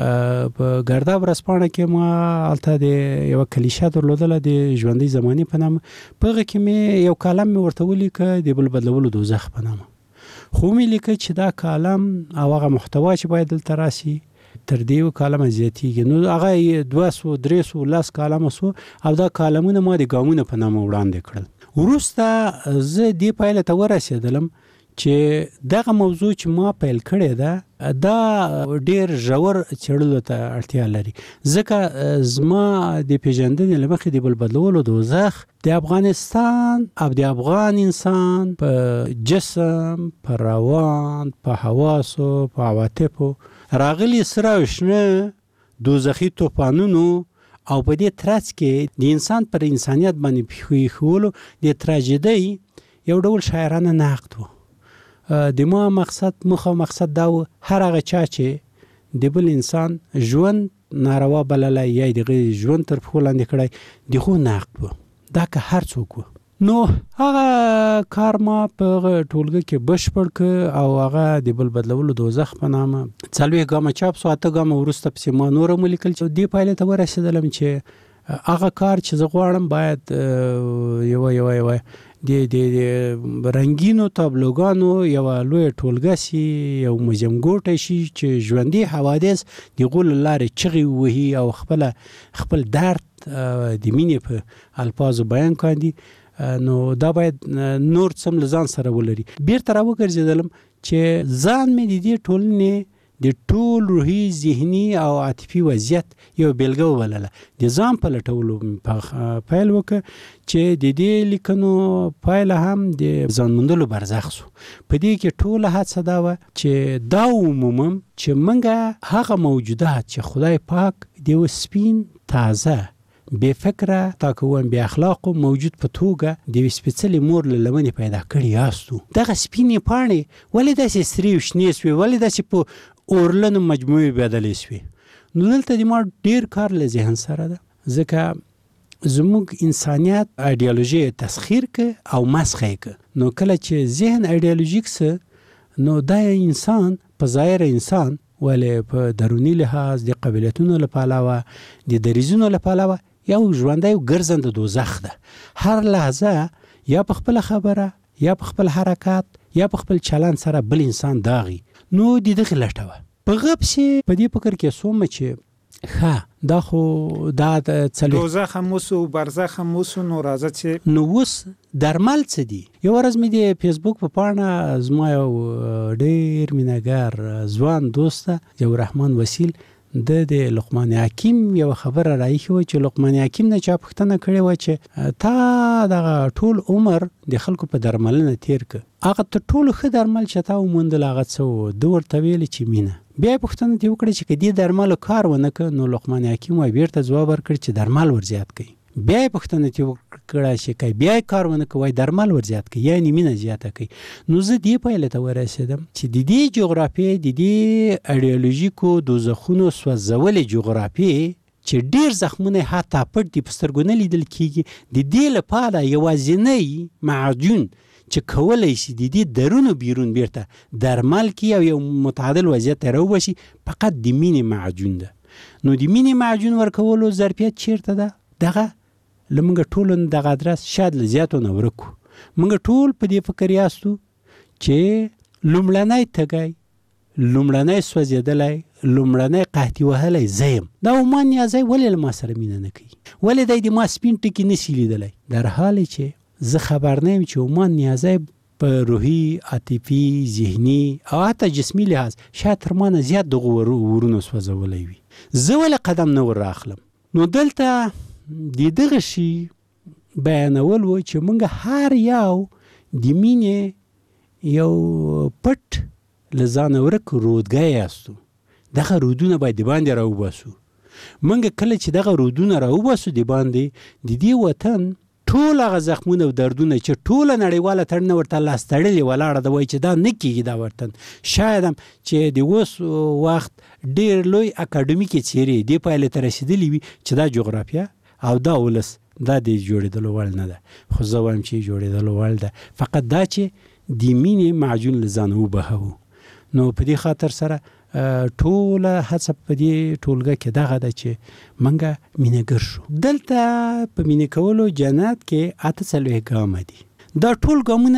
په ګرداب ورځپاڼه کې ما هلته د یوه کلیشه درلودله د ژوندۍ زمانې په نامه. په هغه کې مې یو کالم مې ورته ولیکه د بل بدلولو دوزخ په نامه. خو مې لیکه چې دا کالم او هغه محتوا چې باید دلته راسي تر دې کالمه زیاتیږي. نو هغه دوه سوه درې سوه لس کالمه سو او دا کالمونه ما د ګامونه په نامه وړاندې کړل. وروسته زه دې پایله ته ورسېدلم چې دغه موضوع چې ما پیل کړې ده دا ډېر ژور څېړلو ته اړتیا لري، ځکه زما د پېژندنې له مخې د بل بدلولو دوزخ د افغانستان او د افغان انسان په جسم، په روان، په حواسو، په عواطفو راغلي سره او شنه دوزخي توپانونو او په دې ترڅ کې د انسان پر انسانیت باندې پیښولو د تراژیدۍ یو ډول شاعرانه نقد و. د ما مقصد مخه مقصد دا و هر هغه چا چې د بل انسان ژوند ناروا بللی یا د ژوند تر پښو لاندې کړی دغه نقد و. دا که هر څوک و. نو هغه کار ما په ټولګه کې بشپړ ک او هغه د بل بدلولو دوزخ په نامه څلوېښت ګامه چاپ سو، اته ګامه وروسته پسې ما نور هم ولیکل چې دې پایلې ته ورسېدلم چې هغه کار چې زه غواړم باید یوه یوه یوه د د رنګینو تابلوګانو یوه لویه ټولګه سي، یو مجمګوټی شي چې ژوندي حوادث د هغو له لارې چغې ووهي او خپله خپل درد د مینې په الفاظو بیان کاندي. نو دا باید نور څه له ځان سره ولري. بیرته راوګرځېدلم چې ځان مې د دې ټولنې د ټول روحي، ذهني او عاطفي وضعیت یو بیلګه وبلله. د ځان په لټولو پیل وکړه چې د دې لیکنو پایله هم د ځان موندلو برزخ سو. په دې کې ټوله هڅه دا وه چې دا ومومم چې موږ هغه موجودات چې خدای پاک د یو سپین تازه بے فکره تا کوم بے اخلاقو موجود په توګه د سپېڅلې مور له لمنې پیدا کړي یاستو. دغه سپینې پاڼې ولې داسې سرې او شنې سوې، ولې داسې په اورلنو مجموعې بدلې سوې؟ نو دلته د ما ډېر کار له ذهن سره ده، ځکه زموږ انسانیت ایډیالوژي تسخیر که او مسخه که. نو کله چې ذهن ایډیالوژیک سه نو دا انسان په ظاهر انسان ولې په دروني لحاظ د قبیلتونو له پلوه د دریځونو له پلوه یو ژوندی او ګرځنده دوزخ ده. هر لحظه یا په خپله خبره یا په خپل حرکات یا په خپل چلند سره بل انسان داغي. نو د دغې لټه وه. په غب چې په دې فکر کې سومه چې ښه دا خو دا څلوېښت دوزخ هم اوسو برزخ هم اوسو، نو راځه چې نو اوس درمل څه دي. یو ورځ مې د فیسبوک په پاڼه زما یو ډېر مینهګار ځوان دوسته جو رحمان وسیل د د لقمان حکیم یو خبره راایښې وه چې لقمان حکیم نه چا پوښتنه کړې وه چې تا دغه ټول عمر د خلکو په درملنه تیر که، هغه تر ټولو ښه درمل چې تا وموندل هغه څه و؟ ده ورته ویلې چې مینه. بیا یې پوښتنه ترې وکړه چې که دې درملو کار ونه که، نو لقمان حکیم وایي بیرته ځواب ورکړ چې درمل ورزیات کوي. بیا یې پوښتنه ترې وکړه چې که بیا یې کار ونه که، وایي درمل ورزیات کوي، یعنې مینه زیاته کوي. نو زه دې پایلې ته ورسېدم چې د دې جغرافیې د دې ایډیالوژیکو دوزخونو سوځولې جغرافیې چې ډېر زخمونه حتی پټ دي په سترګو نه لیدل کېږي، د دې لپاره یوازینی معجون چې کولی شي د دې درون و بیرون بیرته درمل کړي او یو متعادل وضعیت ته راوباسي فقط د مینې معجون ده. نو د مینې معجون ورکولو ظرفیت چیرته ده؟ دغه له موږ ټولو دغه ادرس شاید له زیاتو نه ورک و. موږ ټول په دې فکر یاستو چې لومړنی تږی، لومړنی سوځېدلی، لومړنی قحطي وهلی زه یم. دا عمان نیازی ولې له ما سره مینه نه کوي؟ ولې دی د ما سپین ټکي نشي لیدلی؟ در حالی چې زه خبر نه یم چې عمان نیازی په روحي، عاطفي، ذهني او حتی جسمي لحاظ شاید تر ما نه زیات دغه ورونو سوځولی وي. زه ولې قدم نه ور راخلم؟ نو دلته د دغه شي بیانول و چې موږ هر یو د مینې یو پټ له ځانه ورک رودګی یاستو. دغه رودونه باید د باندې راوباسو. موږ کله چې دغه رودونه راوباسو د باندې، د دې وطن ټول هغه زخمونه او دردونه چې ټوله نړیواله تړنه ورته لاس تړلې ولاړه ده، وایي چې دا نه کېږي دا وطن. شاید هم چې د اوس وخت ډېر لوی اکاډمیکې څېرې دې پایلې ته رسېدلي وي چې دا جغرافیه او دا ولس دا د جوړېدلو وړ نه ده. خو زه وایم چې جوړېدلو وړ ده، فقط دا چې د مینې معجون له ځانه وبهوو. نو په دې خاطر سره ټوله هڅه په دې ټولګه کې دغه ده چې موږ مینهګر شو. دلته په مینې کولو جنت کې اته څلوېښت ګامه دي. دا ټول ګامونه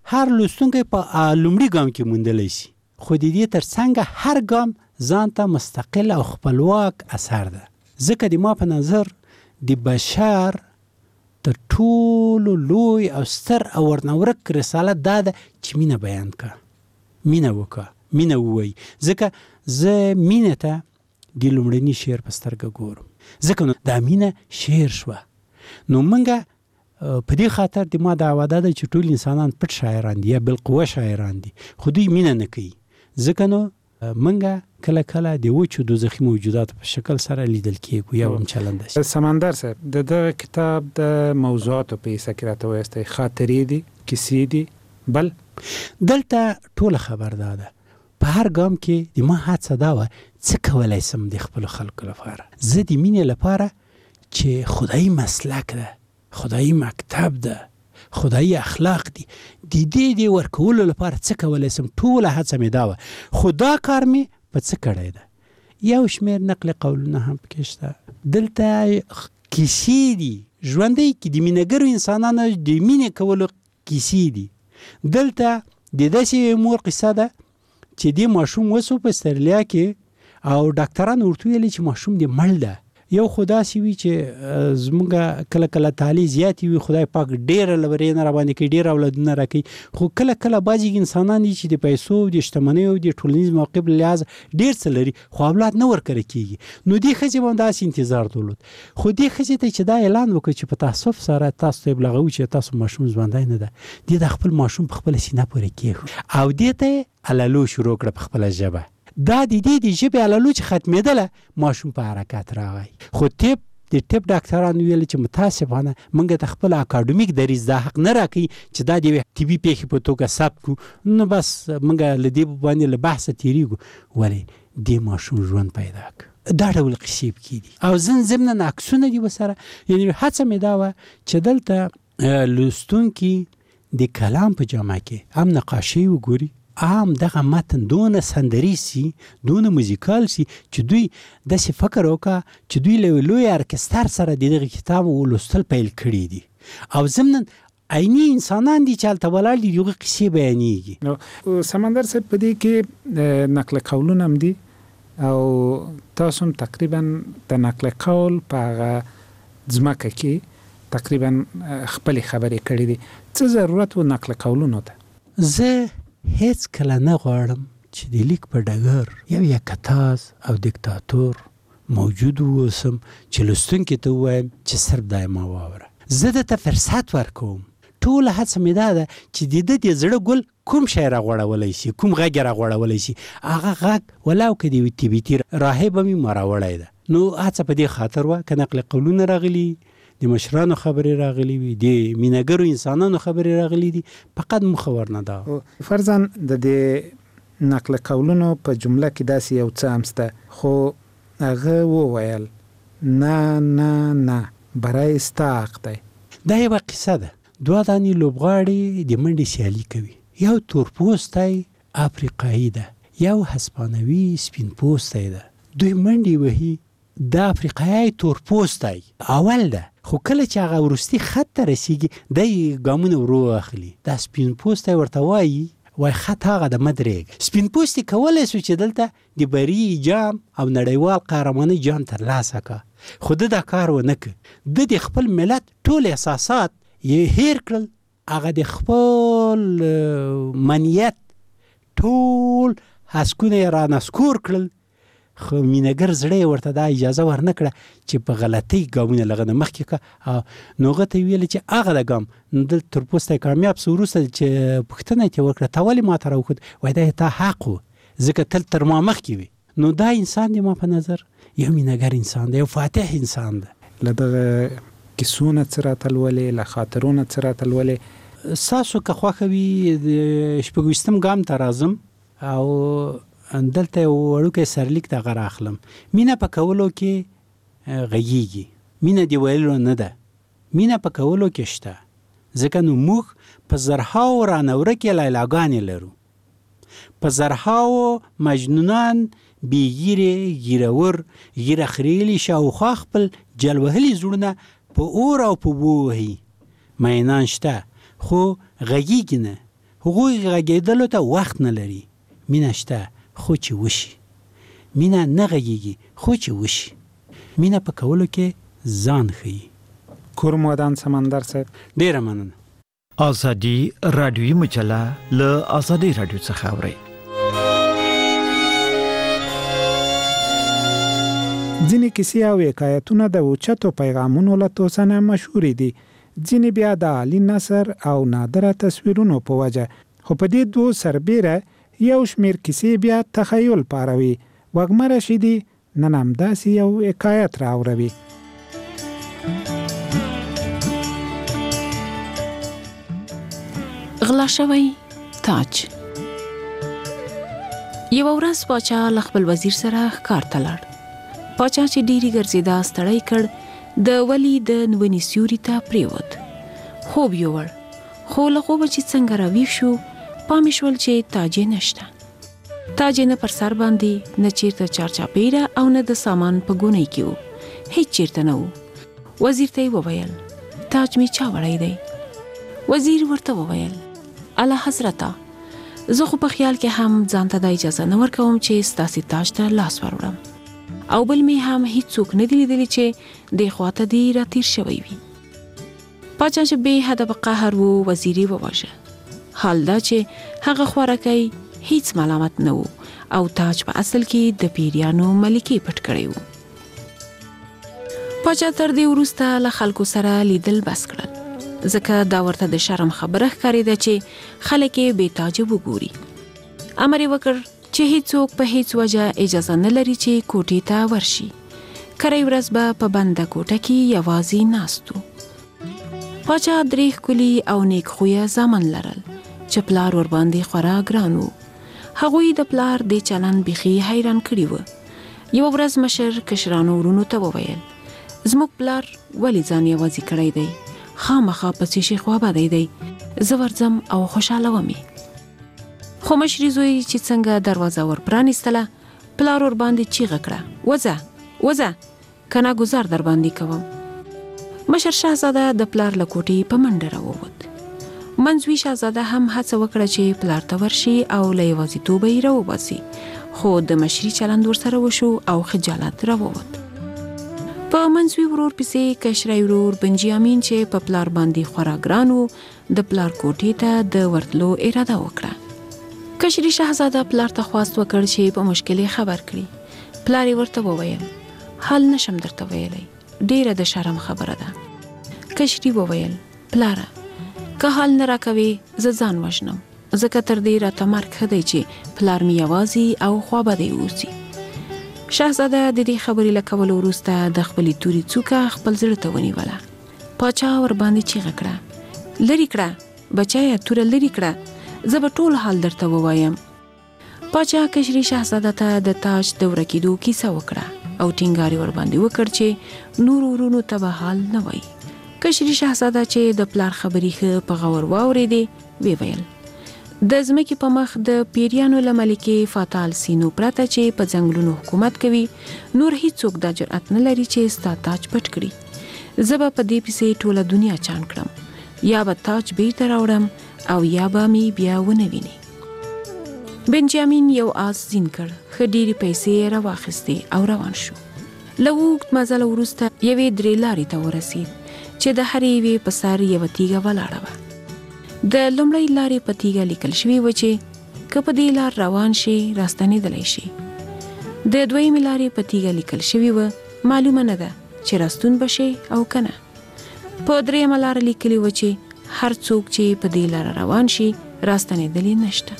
هر لوستونکی په لومړي ګام کې موندلی شي، خو د دې ترڅنګ هر ګام ځان ته مستقل او خپلواک اثر ده. ځکه د ما په نظر د بشر تر ټولو لوی او ستر او ورنورک رسالت دا ده چې مینه بیان کړه، مینه وکړه، مینه ووایي. ځکه زه مینه ته د لومړني شعر په سترګه ګورم، ځکه نو دا مینه شعر شوه. نو موږ په دې خاطر د ما دعوه ده چې ټول انسانان پټ شاعران دي یا بالقوه شاعران دي، خو دوی مینه نه کوي. ځکه نو موږ کله کله د وچو دوزخي موجودات په شکل سره لیدل کېږو یا هم چلند شي. سمندر صاحب د دغه کتاب د موضوعاتو په حصه کې راته وایستئ، خاطرې دي، کیسې دي، بل دلته ټوله خبر ده. په هر ګام کې د ما هڅه دا وه څه کولی سم د خپلو خلکو لپاره. زه د مینې لپاره چې خدایي مسلک ده، خدایي مکتب ده، خدایي اخلاق دي، د دې د ورکولو لپاره څه کولی سم، ټوله هڅه مې دا وه. خو دا کار مې په څه کړی ده؟ یو شمېر نقل قولونه هم پکې شته. دلته کیسې دي، ژوندی کې د مینهګرو انسانانو د مینې کولو کیسې دي. دلته د داسې مور قصه ده چې د ماشوم وسو په استرالیا کې او ډاکټران ورته ویلي چې ماشوم دې مړ ده. یو خدا سی وی چې زمونږ کله کله تعالی زیاتی وي، خدای پاک ډیر لوري نه را باندې کوي، ډیر اولادونه را کوي، خو کله کله بعضی انسانان دي چې د پیسو، د شتمنۍ او د ټولنیز موقف لحاظ ډیر څه لري خو اولاد نه ورکړي کیږي. نو دې ښځې باندې داسې انتظار درلود، خو دې ښځې ته چې دا اعلان وکړ چې په تاسف سره تاسو ته ابلاغوي چې تاسو ماشوم ژوندی نه ده، دې د خپل ماشوم په خپل سینه پورې کېښود او دې ته علالو شروع کړه په خپل ژبه. دا د دې د ژبې علالو چې ختمېدله، ماشوم په حرکت راغی. خو طب د طب ډاکټران ویل چې متاسفانه موږ ته خپل اکاډمیک دریځ دا حق نه راکوي چې دا د طبي پیښې په توګه ثبت کړو. نو بس موږ له دې باندې له بحثه تېرېږو، ولې دې ماشوم ژوند پیدا کړ. دا ډول قصې پکې دي او ځین ضمناً عکسونه دي ورسره. یعنې هڅه مې دا وه چې دلته لوستونکي د کلام په جامه کې هم نقاشۍ وګوري، عام دغه متن دونه سندري سي، دونه موزیکال سي چې دوی داسې فکر وکړه چې دوی له لوی ارکستر سره د دغه کتاب ولوستل پیل کړي دي او ضمناً عیني انسانان دي چې هلته ولاړ دي، دغه قصې بیانېږي. نو سمندر صاحب په دې کې نقل قولونه هم دي او تاسو هم تقریبا د نقل قول په هغه ځمکه کې تقریبا خپلې خبرې کړې دي. څه ضرورت و نقل قولونو ته؟ زه هیڅ کله نه غواړم چې د لیک په ډګر یو یکتاز او دیکتاتور موجود اوسم چې لوستونکي ته ووایم چې صرف دا یې ما واوره. زه درته فرصت ورکوم. ټوله هڅه مې دا ده چې د ده د زړه ګل کوم شی راغوړولی شي، کوم غږ یې راغوړولی شي، هغه غږ ولاو که د یوې تیبتي راهبه مې ما راوړی ده. نو هڅه په دې خاطر وه که نقل قولونه راغلي، د مشرانو خبرې راغلي وي، د مینهګرو انسانانو خبرې راغلي دي، فقط موخه ورنه دا. فرضاً د دې نقل قولونو په جمله کې داسې یو څه هم شته، خو هغه وویل نه نه نه برای ستا حق دی. دا یوه قصه ده. دوه دانې لوبغاړي د منډې سیالي کوي، یو تورپوستی افریقایي ده، یو هسپانوي سپین پوستی ده. دوی منډې وهي، د افریقایي تورپوستی اول ده، خو کله چې هغه وروستي خط ته رسیږي دی ګامونه ورو اخلي. دا سپین پوستی ورته وایي وای خط هغه د مه درېږه. سپین پوستي کولی سو چې دلته د بري جام او نړیوال قهرمانۍ جام ترلاسه کړه، خو ده دا کار ونه کړ. ده د خپل ملت ټول احساسات یې هیر کړل، هغه د خپل منیت ټول هسکونه یې رانسکور کړل، خو مینهګر زړه یې ورته دا اجازه ورنه کړه چې په غلطۍ ګامونه له هغه نه مخکې کړه. نو هغه ته یې ویل چې هغه د ګام نو دلته تورپوستی کامیاب سو. وروسته چې پوښتنه یې ترې وکړه تا ولې ما ته راوښود؟ وایي دا تا حق و، ځکه تل تر ما مخکې وي. نو دا انسان دی ما په نظر یو مینهګر انسان دی، یو فاتح انسان دی. له دغه کیسو نه څه راته لولې، له خاطرو نه څه راته لولې؟ ستاسو که خوښه وي د شپږویشتم ګام ته راځم او دلته یو وړوکی سرلیک دغه راخلم. مینه په کولو کې غږیږي، مینه د ویلو نه ده، مینه په کولو کې شته. ځکه نو موږ په زرهاو رانورکې لیلاګانې لرو، په زرهاو مجنونان بېګیرې ګیرور ګیره خریلي شاوخوا خپل جلوهلي زړونه په اور او په اوبو وهي. مینان شته خو غږیږي نه، هغوی غږېدلو ته وخت نه لري. مینه شته خو چې وشي. مینه نه غږېږي خو چې وشي. مینه په کولو کې ځان ښیي. کورمودان سمندر صاحب ډیره مننه. ازادي رادیوي مجله له ازادي رادیو څخه اورئ. ځینې کیسې او حکایتونه د اوچتو پیغامونو له توسنه مشهورې دي. ځینې بیا د عالی نثر او نادره تصویرونو په وجه. خو په دې دوه سربیره یو شمېر کیسې بیا تخیل پاروي. وږمه رشیدي نن همداسې یو حکایت راوړوي. غلا شوی تاج. یو ورځ پاچا له خپل وزیر سره ښکار ته لاړ. پاچا چې ډیری ګرځېدا ستړی کړ د ولی د نونی سیوري ته پریوت. خوب یوړ خو له خوبه چې څنګه راویښ شو پام شول چې تاج یې نشته. تاج یې نه پر سر باندې نه چیرته چارچاپیره او نه د سامان په ګونۍ کې و. هیڅ چیرته نه و. وزیر ته یې وویل تاج می چا وړی دی؟ وزیر ورته وویل اعلی حضرته زه خو په خیال کې هم ځان ته د اجازه نه ورکوم چې ستاسې تاج ته لاس وروړم او بل می هم هیڅوک نه دی لیدلی چې دې خواته دی راتیر شوی وي. پاچا چې بې حده په قهر و وزیر یې وواژه. حال دا چې هغه خوارکی هیڅ ملامت نه و او تاج په اصل کې د پیریانو ملکې پټ کړی و. پاچا تر دې وروسته له خلکو سره لیدل بس کړل ځکه دا ورته د شرم خبره ښکارېده چې خلک یې بې تاجه وګوري. امر یې وکړ چې هیڅوک په هیڅ وجه اجازه نه لري چې کوټې ته ورشي. کری ورځ به په بنده کوټه کې یوازې ناست و. پاچا درې ښکلي او نیک خویه زامن لرل چې پلار ورباندې خورا ګران و. هغوی د پلار دې چلند بیخي حیران کړي و. یوه ورځ مشر کشرانو ورونو ته وویل زموږ پلار ولې ځان یوازې کړی دی؟ خامخا پسې شي خوا بدی دی. زه ورځم او خوشحاله ومې. خو مشري زوی چې څنګه دروازه ور پرانیستله پلار ور باندې چیغه کړه وځه وځه کنه گزار در باندې کوم. مشر شاهزاده د پلار له کوټې په منډه راووت. منځوي شاهزاده هم هڅه وکړه چې پلار ته ورشي او له یوازیتوبه یې راوباسي خو د مشري چلند ورسره وشو او خجالت راووت. په منځوي ورور پسې کشری ورور بنجامین چې په پلار باندې خورا ګران و د پلار کوټې ته د ورتلو اراده وکړه. کشری شاهزاده پلار ته خواست وکړ چې په مشکل خبر کړي. پلار یې ورته وویل حال نشم درته ویلی ډیره د شرم خبره ده. کشری وویل پلاره که حال نه راکوي زه ځان وژنم ځکه تر دې راته مرګ ښه دی چې پلار مې یوازې او خوابدی اوسي. شاهزاده د دې خبرې له کولو وروسته د خپلې تورې څوکه خپل زړه ته ونیوله. پاچا ورباندې چیغه کړه لرې کړه بچیه توره لرې کړه زه به ټول حال درته ووایم. پاچا کشري شاهزاده ته د تاج د ورکېدو کیسه وکړه او ټینګار یې ورباندې وکړ چې نور ورونو ته به حال نه وایي. کشري شاهزاده چې د پلار خبرې ښه په غور واورېدې ویې ویل د ځمکې په مخ د پیریانو له ملکې فاتال سینو پرته چې په ځنګلونو حکومت کوي نور هیڅوک دا جرأت نه لري چې ستا تاج پټ کړي. زه به په دې پسې ټوله دنیا چاڼ کړم یا به تاج بیرته راوړم او یا به مې بیا ونه ویني. بنجامین یو آس زین کړ ښه ډېرې پیسې یې راواخیستې او روان شو. له اوږد مزله وروسته یوې درې لارې ته ورسېد چې د هرې یوې په سر یوه تیږه ولاړه وه. د لومړۍ لارې په تیږه لیکل شوي و چې که په دې لار روان شي راستنېدلی شي. د دویمې لارې په تیږه لیکل شوي و معلومه نه ده چې راستون به شي او که نه. په درېیمه لاره لیکلي و چې هر څوک چې په دې لاره روان شي راستنېدلی نشته.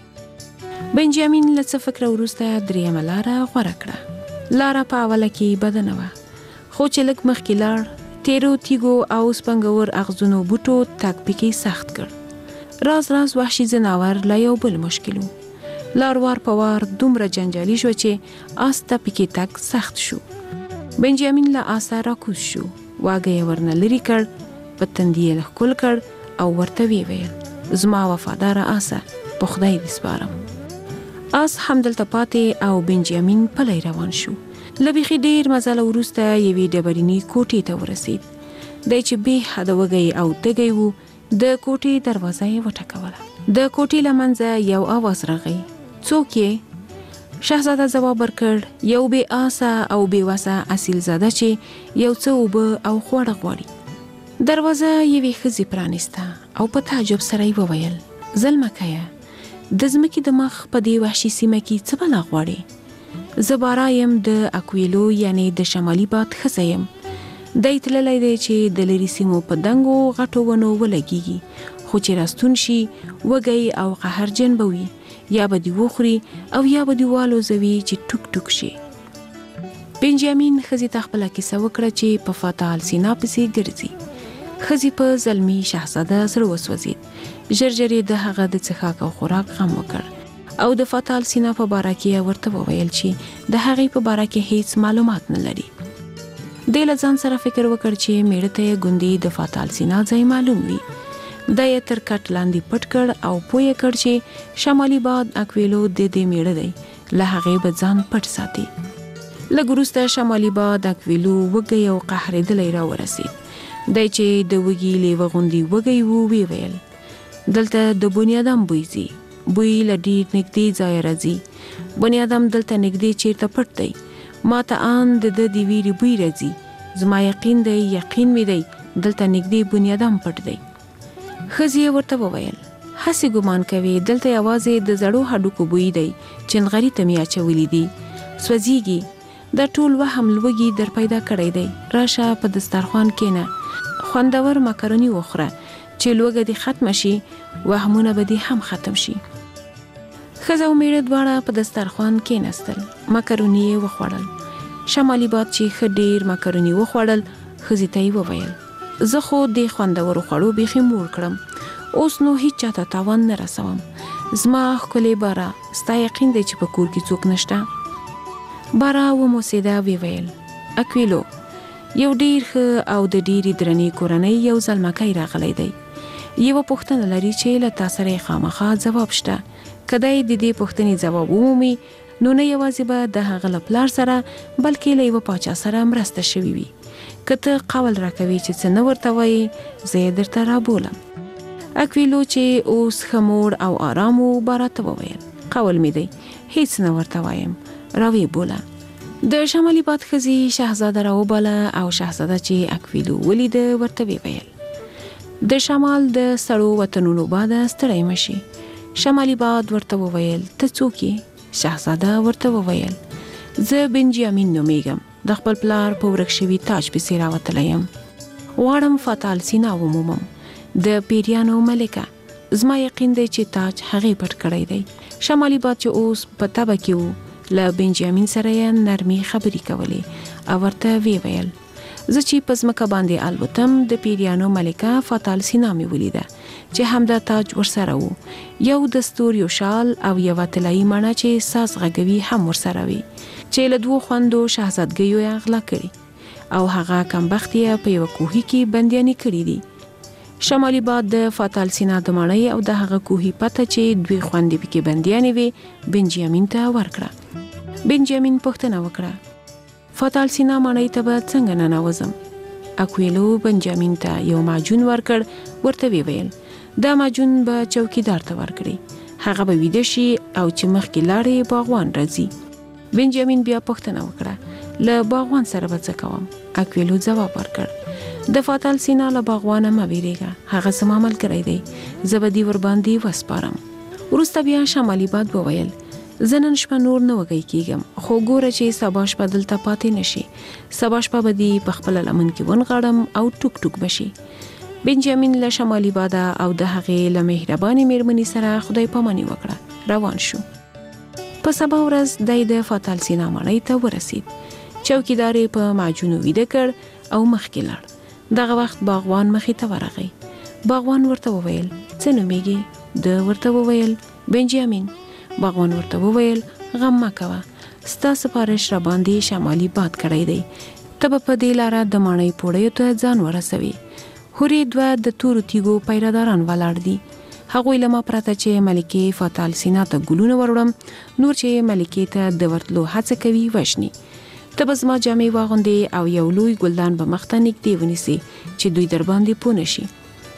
بنجامین له څه فکره وروسته درېیمه لاره غوره کړه. لاره په اوله کې بده نه وه خو چې لږ مخکې لاړ تیرو تیګو او سپنګور اغزونو بوټو تک پکې سخت کړ. راز راز وحشي ځناور لا یو بل مشکل و. لار وار په وار دومره جنجالي شو چې آس ته پکې تک سخت شو. بنجامین له آسه راکوز شو واګه یې ورنه لرې کړ په تندي یې ښکل کړ او ورته ویې ویل زما وفاداره آسه په خدای دې سپارم. آس همدلته پاتې او بنجامین پلی روان شو. له بیخي ډېر مزله وروسته یوې ډبرینې کوټې ته ورسېد. دی چې بې حده وږی او تږی و د کوټې دروازه یې وټکوله. د کوټې لمنځه یو आवाज راغی. څوک یې؟ شهزاده جواب ورکړ یو بې آسه او بې وسه اصیل زاده چې یو څه اوبه او خواړه غواړي. دروازه یوې ښځې پرانیسته او په تعجب سره یې وویل زلمکیه د ځمکې د مخ په دې وحشي سیمه کې څه بلا غواړي؟ زه بارا یم د اکویلو یعنی د شمالي باد ښځه یم. دی تللی دی چې د لرې سیمو په دنګو غټو ونو ولګېږي خو چې راستون شي وږی او قهرجن به وي یا به دې وخوري او یا به دې والوزوي چې ټوک ټوک شي. بنجامین ښځې ته خپله کیسه وکړه چې په فاتحه السینا پسې ګرځي. ښځې په زلمي شهزاده زړه وسوځېد. ژر ژر یې د هغه د څښاک او خوراک غم وکړ او د فاتحه السینا په باره کې ورته وویل چې د هغې په باره کې هیڅ معلومات نه لري. دی له ځان سره فکر وکړ چې میړه ته یې ګوندې د فاتحه السینا ځای معلوم وي. دا یې تر کټ لاندې پټ کړ او پوه کړ چې شمالي باد اکویلو د دې میړه دی له هغې به ځان پټ ساتي. لږ وروسته شمالي باد اکویلو وږی او قهرېدلی راورسېد. دی چې د وږي لیوه غوندې وږی و ویې ویل دلته د بنیادم بوی ځي. بوی له ډېر نږدې ځایه راځي. بنیادم دلته نږدې چیرته پټ دی. ما ته آن د د د ویرې بوی راځي. زما یقین دی یقین مې دی دلته نږدې بنیادم پټ دی. ښځې ورته وویل هسې ګمان کوي دلته یوازې د زړو هډوکو بوی دی چې نغري ته مې اچولی دي سوځېږي. دا ټول وهم لوږي در پیدا کړی دی. راشه په دسترخوان کېنه خوندور مکروني وخوره چې لوږه دې ختمه شي وهمونه به دې هم ختم شي. ښځه او میړه دواړه په دسترخوان کېناستل. مکروني یې وخوړل. شمالي باد چې ښه ډېر مکروني وخوړل ښځې ته یې وویل زه خو دې خوندورو خوړو بیخي موړ کړم اوس نو هیڅ چاته تاوان نه رسوم. زما ښکلې بارا ستا یقین دی چې په کور کې څوک نشته؟ بارا وموسېده ویې ویل اکویلو یو ډېر ښه او د ډېرې درنې کورنۍ یو زلمکی راغلی دی. یوه پوښتنه لري چې له تا سره یې خامخا ځواب شته. که دی د دې پوښتنې ځواب ومومي نو نه یوازې به د هغه له پلار سره بلکې له یوه پاچا سره مرسته شوې وي. که ته قول راکوي چې څه نه ورته وایې زه یې درته رابولم. اکویلو چې اوس ښه موړ او آرام و بارا ته وویل قول مې دی هیڅ نه ورته وایم راویې بوله. د شمالي باد ښځې شهزاده راوباله او شهزاده چې اکویلو ولیده ورته ویې ویل د شمال د سړو وطنونو باده ستړی مشي. شمالي باد ورته وویل ته څوک یې؟ شهزاده ورته وویل زه بنجامین نومیږم د خپل پلار په ورک شوي تاج پسې راوتلی یم. غواړم فاتحه السینا ومومم د پیریانو ملکه. زما یقین دی چې تاج هغې پټ کړی دی. شمالي باد چې اوس په تبه کې و له بنجامین سره یې نرمي خبرې کولې او ورته ویې ویل زه چې په ځمکه باندې الوتم د پیریانو ملکه فاتحه السینا مې ولیده چې همدا تاج ورسره و. یو دستور یو شال او یوه طلایي مڼه چې ساز غږوي هم ورسره وي چې له دوو خوندو شهزادګیو یې غلا کړي او هغه کمبخت یې په یوه کوهي کې بندیانې کړي دي. شمالي باد د فاتحه السینا د مڼۍ او د هغه کوهي پته چې دوی خوندې پکې بندیانې وي بنجامین ته ورکړه. بنجامین پوښتنه وکړه فاتحه السینا مڼۍ ته به څنګه ننوځم؟ اکویلو بنجامین ته یو معجون ورکړ. ورته ویې ویل دا معجون به چوکیدار ته ورکړي هغه به ویده شي او چې مخکې لاړې باغوان راځي. بنجامین بیا پوښتنه وکړه له باغوان سره به څه کوم؟ اکویلو ځواب ورکړ د فاتحه السینا له باغوانه مه ویرېږه هغه زما ملګری دی زه به دې ورباندې وسپارم. وروسته بیا شمالي باد وویل زه نن شپه نور نه وږی کېږم خو ګوره چې سبا شپه دلته پاتې نشي. سبا شپه به دې په خپله لمن کې ونغاړم او ټوک ټوک به شي. بنجامین له شمالي باده او د هغې له مهربانې میرمنې سره خدای پاماني وکړه روان شو. په سبا ورځ دی د فاتحه السینا مڼۍ ته ورسید. چوکیدار یې په معجونو ویده کړ او مخکې لاړ. دغه وخت باغوان مخې ته ورغی. باغوان ورته وویل څه نومیږي؟ ده ورته وویل بنجامین. باغوان ورته وویل غم مه کوه ستا سپارش را باندې شمالي باد کړی دی. ته به په دې لاره د مڼۍ پوړیو ته ځان ورسوي. هورې دوه د تورو تیږو پیراداران ولاړ دي. هغوی له ما پرته چې ملکې فاتحه السینا ته ګلونه وروړم نور چې ملکې ته د ورتلو هڅه کوي وژني. ته به زما جامې واغوندې او یو لوی ګلدان به مخ ته نږدې ونیسي چې دوی در باندې پوه نشي.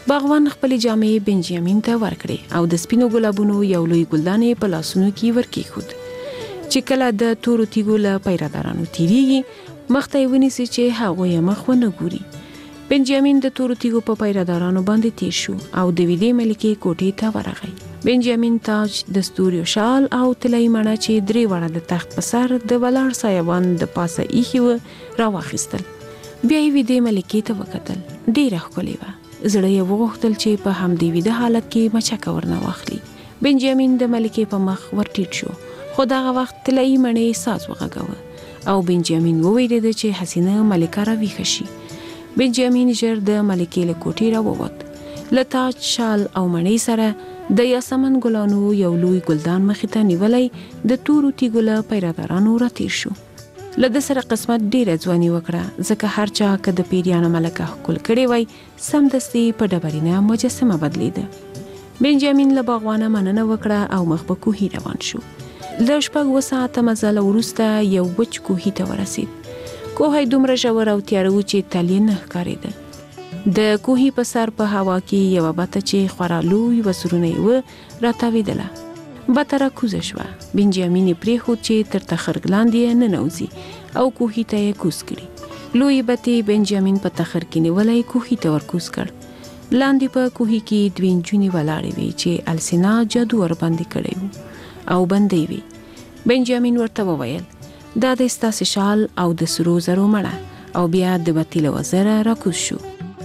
باغوان خپل جامې بنجامین ته ورکړې او د سپینو ګلابونو یو لوی ګلدان په لاسونو کې ورکېښود چې کله د تورو تیګو له پیرادارانو تیریږي مخ ته یې ونیسي چې هغوی یې مخ ونه ګوري. بنجامین د تورو تیګو په پیرادارانو باندې تیر شو او د ویدې ملکې کوټې ته ورغی. بنجامین تاج، د ستوریو شال او طلایي مڼه چې درې واړه د تخت په سر د ولاړ سایبان د پاسه ایښي وو راواخیستل. بیا یې ویدې ملکې ته وکتل. ډېره ښکلې وه. زړه یې وغوښتل چې په همدې ویده حالت کې مچکه ورنه واخلي. بنجامین د ملکې په مخ ورټیټ شو، خو دغه وخت طلایي مڼې ساز وغږاوه او بنجامین وویرېده چې حسینه ملکه راویښه شي. بنجامین ژر د ملکې له کوټې راووت. له تاج، شال او مڼې سره د یاسمن ګلانو یو لوی ګلدان مخې ته نیولی د تورو تیګو له پیرادارانو راتیر شو. له ده سره قسمت ډېره ځواني وکړه، ځکه هر چا که د پیریانو ملکه ښکل کړې وای سمدستي په ډبرینه مجسمه بدلېده. بنجامین له باغوانه مننه وکړه او مخ په کوهي روان شو. له شپږ اوه ساعته مزله وروسته یو وچ کوهي ته ورسید. کوهی دومره ژور او تیاره و چې تل یې نه ښکارېده. د کوهي په سر په هوا کې یوه بته چې خورا لوی وزرونه یې وه راتاوېدله. بته راکوزه شوه. بنجامین یې پرېښود چې تر تخرګ لاندې یې ننوځي او کوهي ته یې کوز کړي. لویې بتې بنجامین په تخر کې نیولی کوهي ته ورکوز کړ. لاندې په کوهي کې دوې نجونې ولاړې وې چې السینا جادو ورباندې کړی و او بندې وې. بنجامین ورته وویل دا د ستاسې شال او د سرو زرو مړه، او بیا د بتې له وزره راکوز شو.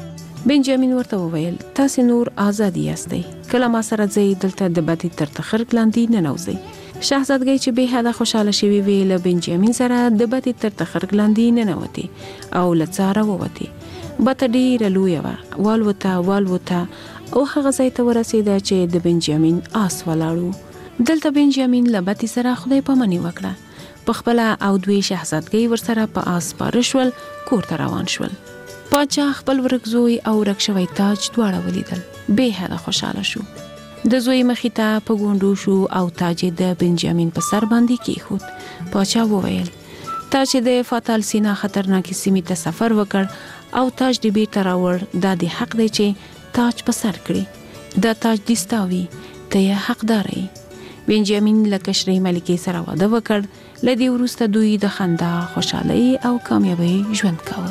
بنجامین ورته وویل تاسې نور آزاد یاستئ، کله ما سره ځئ دلته د بتې تر تخرګ لاندې ننوځئ. شهزادګۍ چې بې حده خوشحاله شوې وې له بنجامین سره د بتې تر تخرګ لاندې ننوتې او له څاره ووتې. بته ډېره لویه وه، والوته والوته او هغه ځای ته ورسېده چې د بنجامین آس ولاړ و. دلته بنجامین له بتې سره خدای پاماني وکړه. پخپله او دوی شهزادګۍ ورسره په آس سپاره شول، کور ته روان شول. پاچا خپل ورک زوی او ورک شوی تاج دواړه ولیدل. بې حده خوشحاله شو. د زوی مخې ته په ګونډو شو او تاج یې د بنجامین په سر باندې کېښود. پاچا وویل تا چې د فاتح السینا خطرناکې سیمې ته سفر وکړ او تاج دې بیرته راوړ، دا دې حق دی چې تاج په سر کړي. دا تاج دې ستا وي، ته یې حقدار یې. بنجامین له کشرۍ ملکې سره واده وکړ. له دې وروسته دوی د خندا، خوشحالۍ او کامیابۍ ژوند کاوه.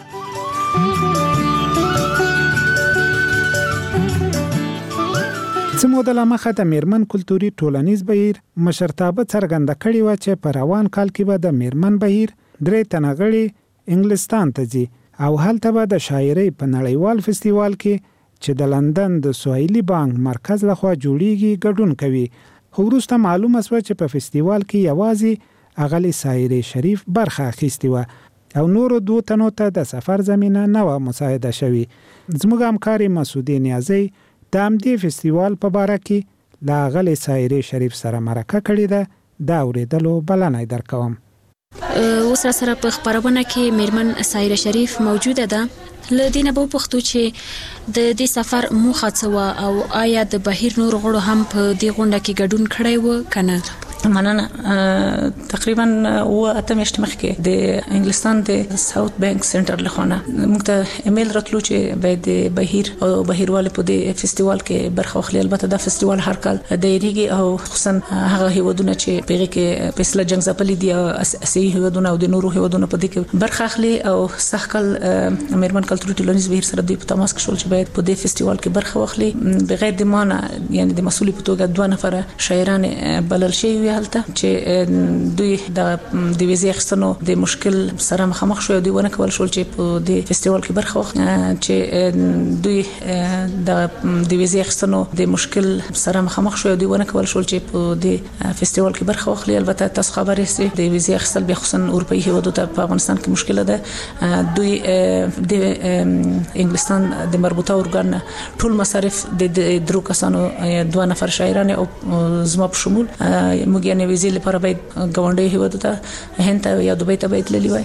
څه موده له مخه د میرمن کلتوري ټولنیز بهیر مشرتابه څرګنده کړې وه چې په روان کال کې به د میرمن بهیر درې تنه غړي انګلستان ته ځي او هلته به د شاعرۍ په نړیوال فستیوال کې چې د لندن د سوهیلي بانک مرکز لخوا جوړیږي ګډون کوي. خو وروسته معلومه شوه چې په فستیوال کې یوازې اغلې سایرې شریف برخه اخیستې وه او نورو دوو تنو ته د سفر زمینه نه وه مساعده شوې. زموږ همکارې مسعودې نیازۍ د همدې فستیوال په باره کې له اغلې سایرې شریف سره مرکه کړې ده. د اورېدلو بلنه یې درکوم. اوس را سره په خپرونه کې میرمن سایره شریف موجوده ده. له دې نه به وپوښتو چې د دې سفر موخه څه وه او آیا د بهیر نور غړو هم په دې غونډه کې ګډون کړی و که نه؟ مننه. تقریبا و اته میاشتې مخکې د انګلستان د ساوث بانک سنټر له خوا موږ ته ایمیل راتلو چې باید د بهیر او بهیروالو په دې فستیوال کې برخه واخلي. البته دا فستیوال هر کال دایریږي او خصوصا هغه هیوادونه چې په هغه کې په اصطلاح جنګ ځپلي دي او اساسي هیوادونه او د نورو هیوادونو په دې کې برخه اخلي او سخت کال میرمن کلتوري ټولنیز بهیر سره دوی په تماس کې شول چې باید په دې فستیوال کې برخه واخلي. بغیر د مانه یعنی د مسؤل په توګه دوه نفر شاعران بلل شوي هلته چې دوی د د ویزې اخیستنو د مشکل سره مخامخ شو. دوی ونه کول شول چې په دې فستیوال کې برخه واخلي چې دوی د د ویزې اخیستنو د مشکل سره مخامخ شو. دوی ونه کول شول چې په دې فستیوال کې برخه واخلي. البته تاسو خبرې سي د ویزې اخیستل به خصوصا اروپאי هیوادو ته په افغانستان کې مشکل ده. دوی د انګلستان د مربوطه اورګان ټول مصارف د درو کسانو دوه نفر شاعران او زما په شمول موږ یې ویزې لپاره باید ګاونډي هیوادو ته هند ته یا دوبۍ ته باید تللی وای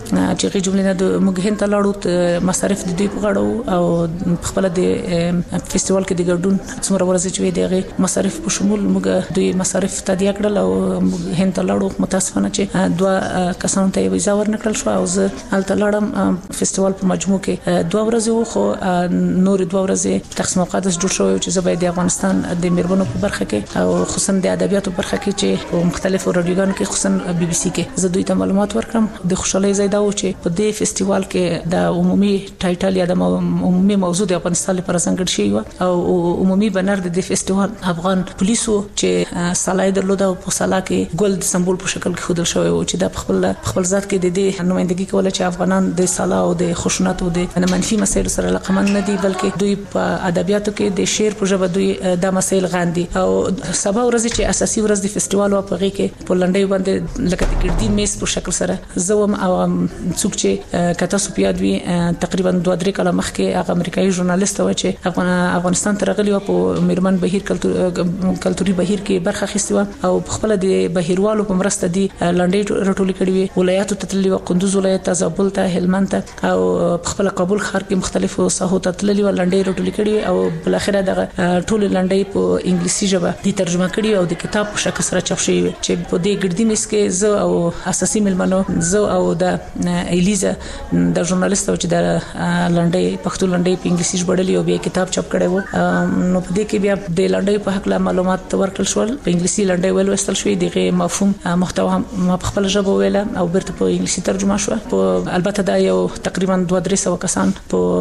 چې غي جملې نه د موږ هند ته لاړو مصارف د دوی په غاړه او خپل د فستیوال کې د ګډون څومره ورځې چې دغه مصارف په شمول موږ دوی مصارف تادیه کړل او موږ هند ته لاړو متاسفانه چې دوه کسانو ته ویزا ورنکړل شو او زه هلته لاړم فستیوال په مجموع کې دوه ورځې وو خو نور دوه ورځې تقسیم مقدس جوړ شو چې زه باید د افغانستان د میرمنو په برخه کې او خصوصا د ادبیاتو برخه کې چې په مختلفو رادیوګانو کې خصوصا بي بي سي کې زه دوی ته معلومات ورکړم د خوشحالۍ ځای دا و چې په دې فستیوال کې د عمومي ټایټل یا د عمومي موضوع د افغانستان لپاره ځانګړی شوی او عمومي بنر د فستیوال افغان پولیسو چې سالای درلوده او په سالا کې ګل د سمبول په شکل کې خودل شوی و چې د خپل خپل ذات کې د دې نمائندګي کوله چې افغانان د سالا او د خشونت او د منفي مسایلو سره لقمن نه دي بلکې دوی په ادبیاتو کې د شعر په ژبه دوی د مسایل غاندي او سبا ورځ چې اساسي ورځ د فستیوال او په غي کې په لنډي باندې لکه د ګردي میز په شکل سره زوم او څوک چې کته سپیادوي تقریبا دوه درې کاله مخکې هغه امریکایي ژورنالیست و چې افغان افغانستان ته راغلی و په میرمن بهیر کلتوري بهیر کې برخه اخیسته او په خپل د بهیروالو په مرسته دي لنډي رټول کړي وي ولایتو ته تللی و قندوز ولایت ته زابل ته هلمند ته او په خپل کابل ښار کې مختلفو ساحو ته تللی و لنډي رټول کړي او بل اخره دغه ټول لنډي په انګلیسي ژبه دي ترجمه کړي او د کتاب په شکل سره چاپ شوی چې په دې ګردی میس کې زه او اساسي ملمنو زه او د الیزا د ژورنالیست او چې د لنډي پښتو لنډي په انګلیسي ژباړلی او بیا کتاب چاپ کړی و نو په دې کې بیا د لنډي په حق له معلومات ورکړل شول په انګلیسي لنډي ویل وستل شوی دغه مفهوم محتوا ما په خپل ژبه ویل او برته په انګلیسي ترجمه شو په البته دا یو تقریبا دوه درې سو کسان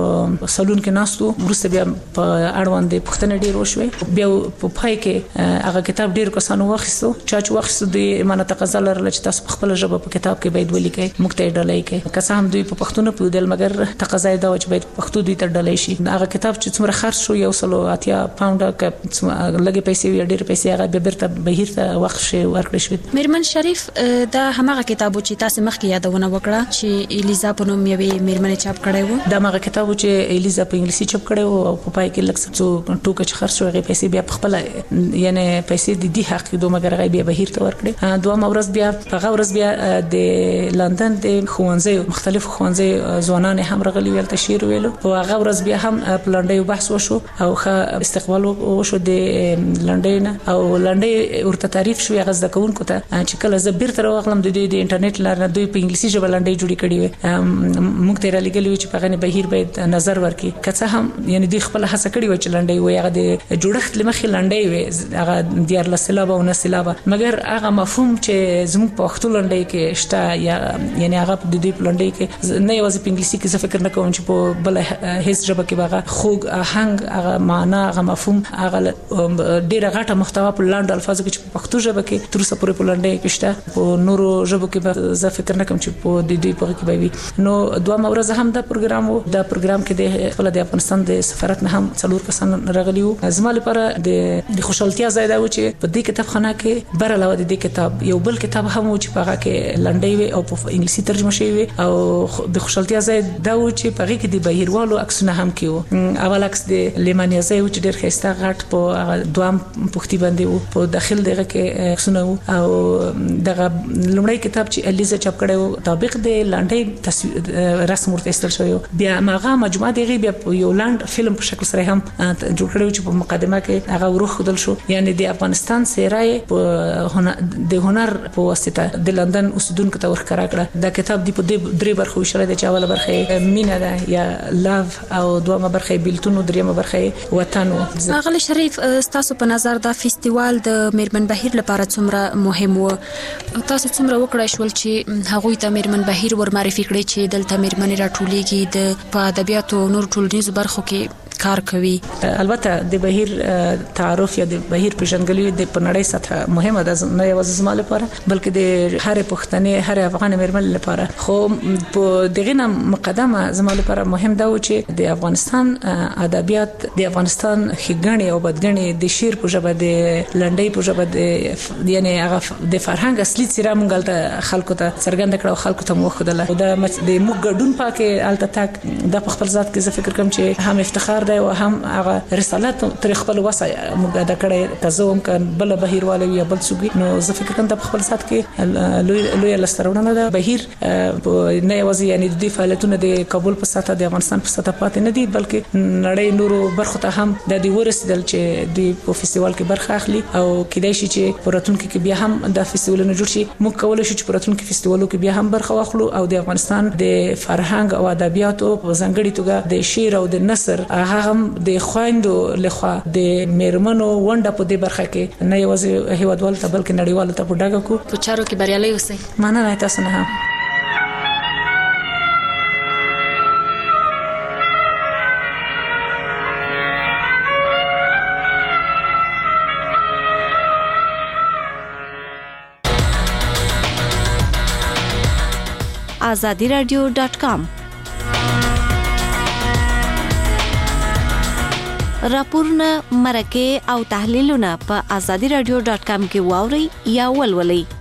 په سالون کې ناستو ورسته بیا په اړوند پښتنه ډیر وشوي بیا په پای کې هغه کتاب ډیر کسانو واخیستو چا چې واخیستو د ایمانه تقاضا لرله چې تاسو خپل ژبه په کتاب کې باید ولیکئ موږ ته ډالۍ کې که څه هم دوی په پښتون په دل مګر تقاضا دا چې باید پښتو دوی ته ډالۍ شي هغه کتاب چې څومره خرڅ شو یو سلو اتیا پاونډ ک لګي پیسې وی ډیر پیسې هغه به برته بهیر ته وخت شي ورکړی شو میرمن شریف دا همغه کتاب چې تاسو مخکې یادونه وکړه چې الیزا په نوم یوې میرمن چاپ کړی وو دا هغه کتاب چې الیزا په انګلیسي چاپ کړی وو او په پای کې لکه څو ټوکه چې خرڅ شو هغه پیسې بیا په خپل یعنی پیسې د دې حق دوه مګر هغه بیا بهیر ته ورکړي دوه مورز بیا هغه ورځ بیا د لندن د خوانځي مختلف خوانځي ځوانان هم رغلی ویل تشیر ویلو او هغه ورځ بیا هم په لنډي بحث وشو او ښه استقبال وشو د لنډي نه او لنډي ورته تعریف شو هغه ځکه کوونکو ته چې کله زه بیرته راغلم د دې د انټرنیټ لاره دوی په انګلیسي ژبه لنډي جوړی کړی وي موږ ته را لګلی چې په غنه بهیر باید نظر ورکړي که څه هم یعنی دوی خپل هڅه کړې و چې لنډي وي هغه د جوړښت لمخې لنډي وي هغه دیار لسلابه او نسلابه مګر هغه مفهوم چې زموږ په پښتو لنډي کې شته یا یعنی هغه د دې په لنډي کې نه یوازې په انګلیسي کې زه فکر نه کوم چې په بل هیڅ ژبه کې هغه خوږ آهنګ هغه معنا هغه مفهوم هغه ډیره غټه محتوا په لاندې الفاظو کې په پښتو ژبه کې تر اوسه پورې په لنډي کې شته په نورو ژبو کې زه فکر نه کوم چې په دې دې په کې وي نو دوه مورزه هم دا پروګرام وو دا پروګرام کې د خپل د افغانستان د سفارت نه هم څلور کسان راغلي وو زما لپاره د خوشحالتیا ځای دا و چې په دې کتابخانه کې بر علاوه د دې کتاب یو بل کتاب هم و چې په هغه کې لنډي وي او په انګلیسي ترجمه شوی وي او د خوشحالتیا ځای دا و چې په هغه کې د بهیروالو عکسونه هم کېو اول عکس د لیمانیا ځای و چې ډېر ښایسته غټ په دوام پوښتې باندې وو په داخل دغه کې عکسونه وو او دغه لومړی کتاب چې الیزا چاپ کړی وو طابق د لنډي رسم ورته استل شوی بیا هغه مجموعه دغه بیا یو لاند فلم په شکل سره هم جوړ کړی چې په مقدمه کې هغه ورخ خدل شو یعنی د افغانستان سیرای په د هنر په واسطه د لندن اوسیدونکو ته ورکړه کړه دا کتاب دی په درې برخو وشل د چاوله برخه مینا ده یا لاف او دومره برخه بیلتون او دریمه برخه وطن اغلی شریف تاسو په نظر دا فستیوال د میرمن بهیر لپاره څومره مهم و تاسو څومره وکړای شول چې هغه ته میرمن بهیر ور معرفي کړی چې دلته میرمن راټولېږي د په ادبیاتو نور ټولنیزو برخو کې کار کوي البته د بهیر تعارف یا د بهیر پیژندګلوي د پنړۍ سطح مهمه ده نه یوازې زما لپاره بلکې د هر پښتنې هر افغان میرمن لپاره خو په دغه نام مقدمه زما لپاره مهم ده چې د افغانستان ادبیات د افغانستان خګنې او بدګنې د شعر په ژبه د لنډۍ په ژبه د یعنی هغه د فرهنګ اصلي څیره مونږ ته خلکو ته څرګند کړو خلکو ته مو خدله د د موږ ګډون پاکه الته تک د خپل ذات کې زه فکر کوم چې هم افتخار دی او هم هغه رسالت تر خپل وسه موږ د کړه کزوم ک بل بهیروالو یا بل سوګي نو زه فکر کوم د خپل سات کې لوی لوی لسترونه ده بهیر نه یوازې یعنی د فعالیتونو د کابل په ساته د افغانستان په ساته پاتې نه دي بلکې نړۍ نورو برخو ته هم د دې ورسېدل چې د په فستیوال کې برخه اخلي او کېدای شي چې پراتونکو کې بیا هم د فستیوالونو جوړ شي موږ کولای شو چې پراتونکو فستیوالو کې بیا هم برخه واخلو او د افغانستان د فرهنګ او ادبیاتو په ځانګړي توګه د شعر او د نثر هغه هم د خويندو لخوا د میرمنو ونده په دې برخه کې نه یوازې هیوادوال ته بلکې نړیوال ته په ډاګه کو په چارو کې بریالي اوسئ. مننه تاسو نه. آزادی رادیو ډاٹ کام راپورونه مرکه او تحلیلونه په آزادی رادیو ډاٹ کام کې واوري یا ولولئ.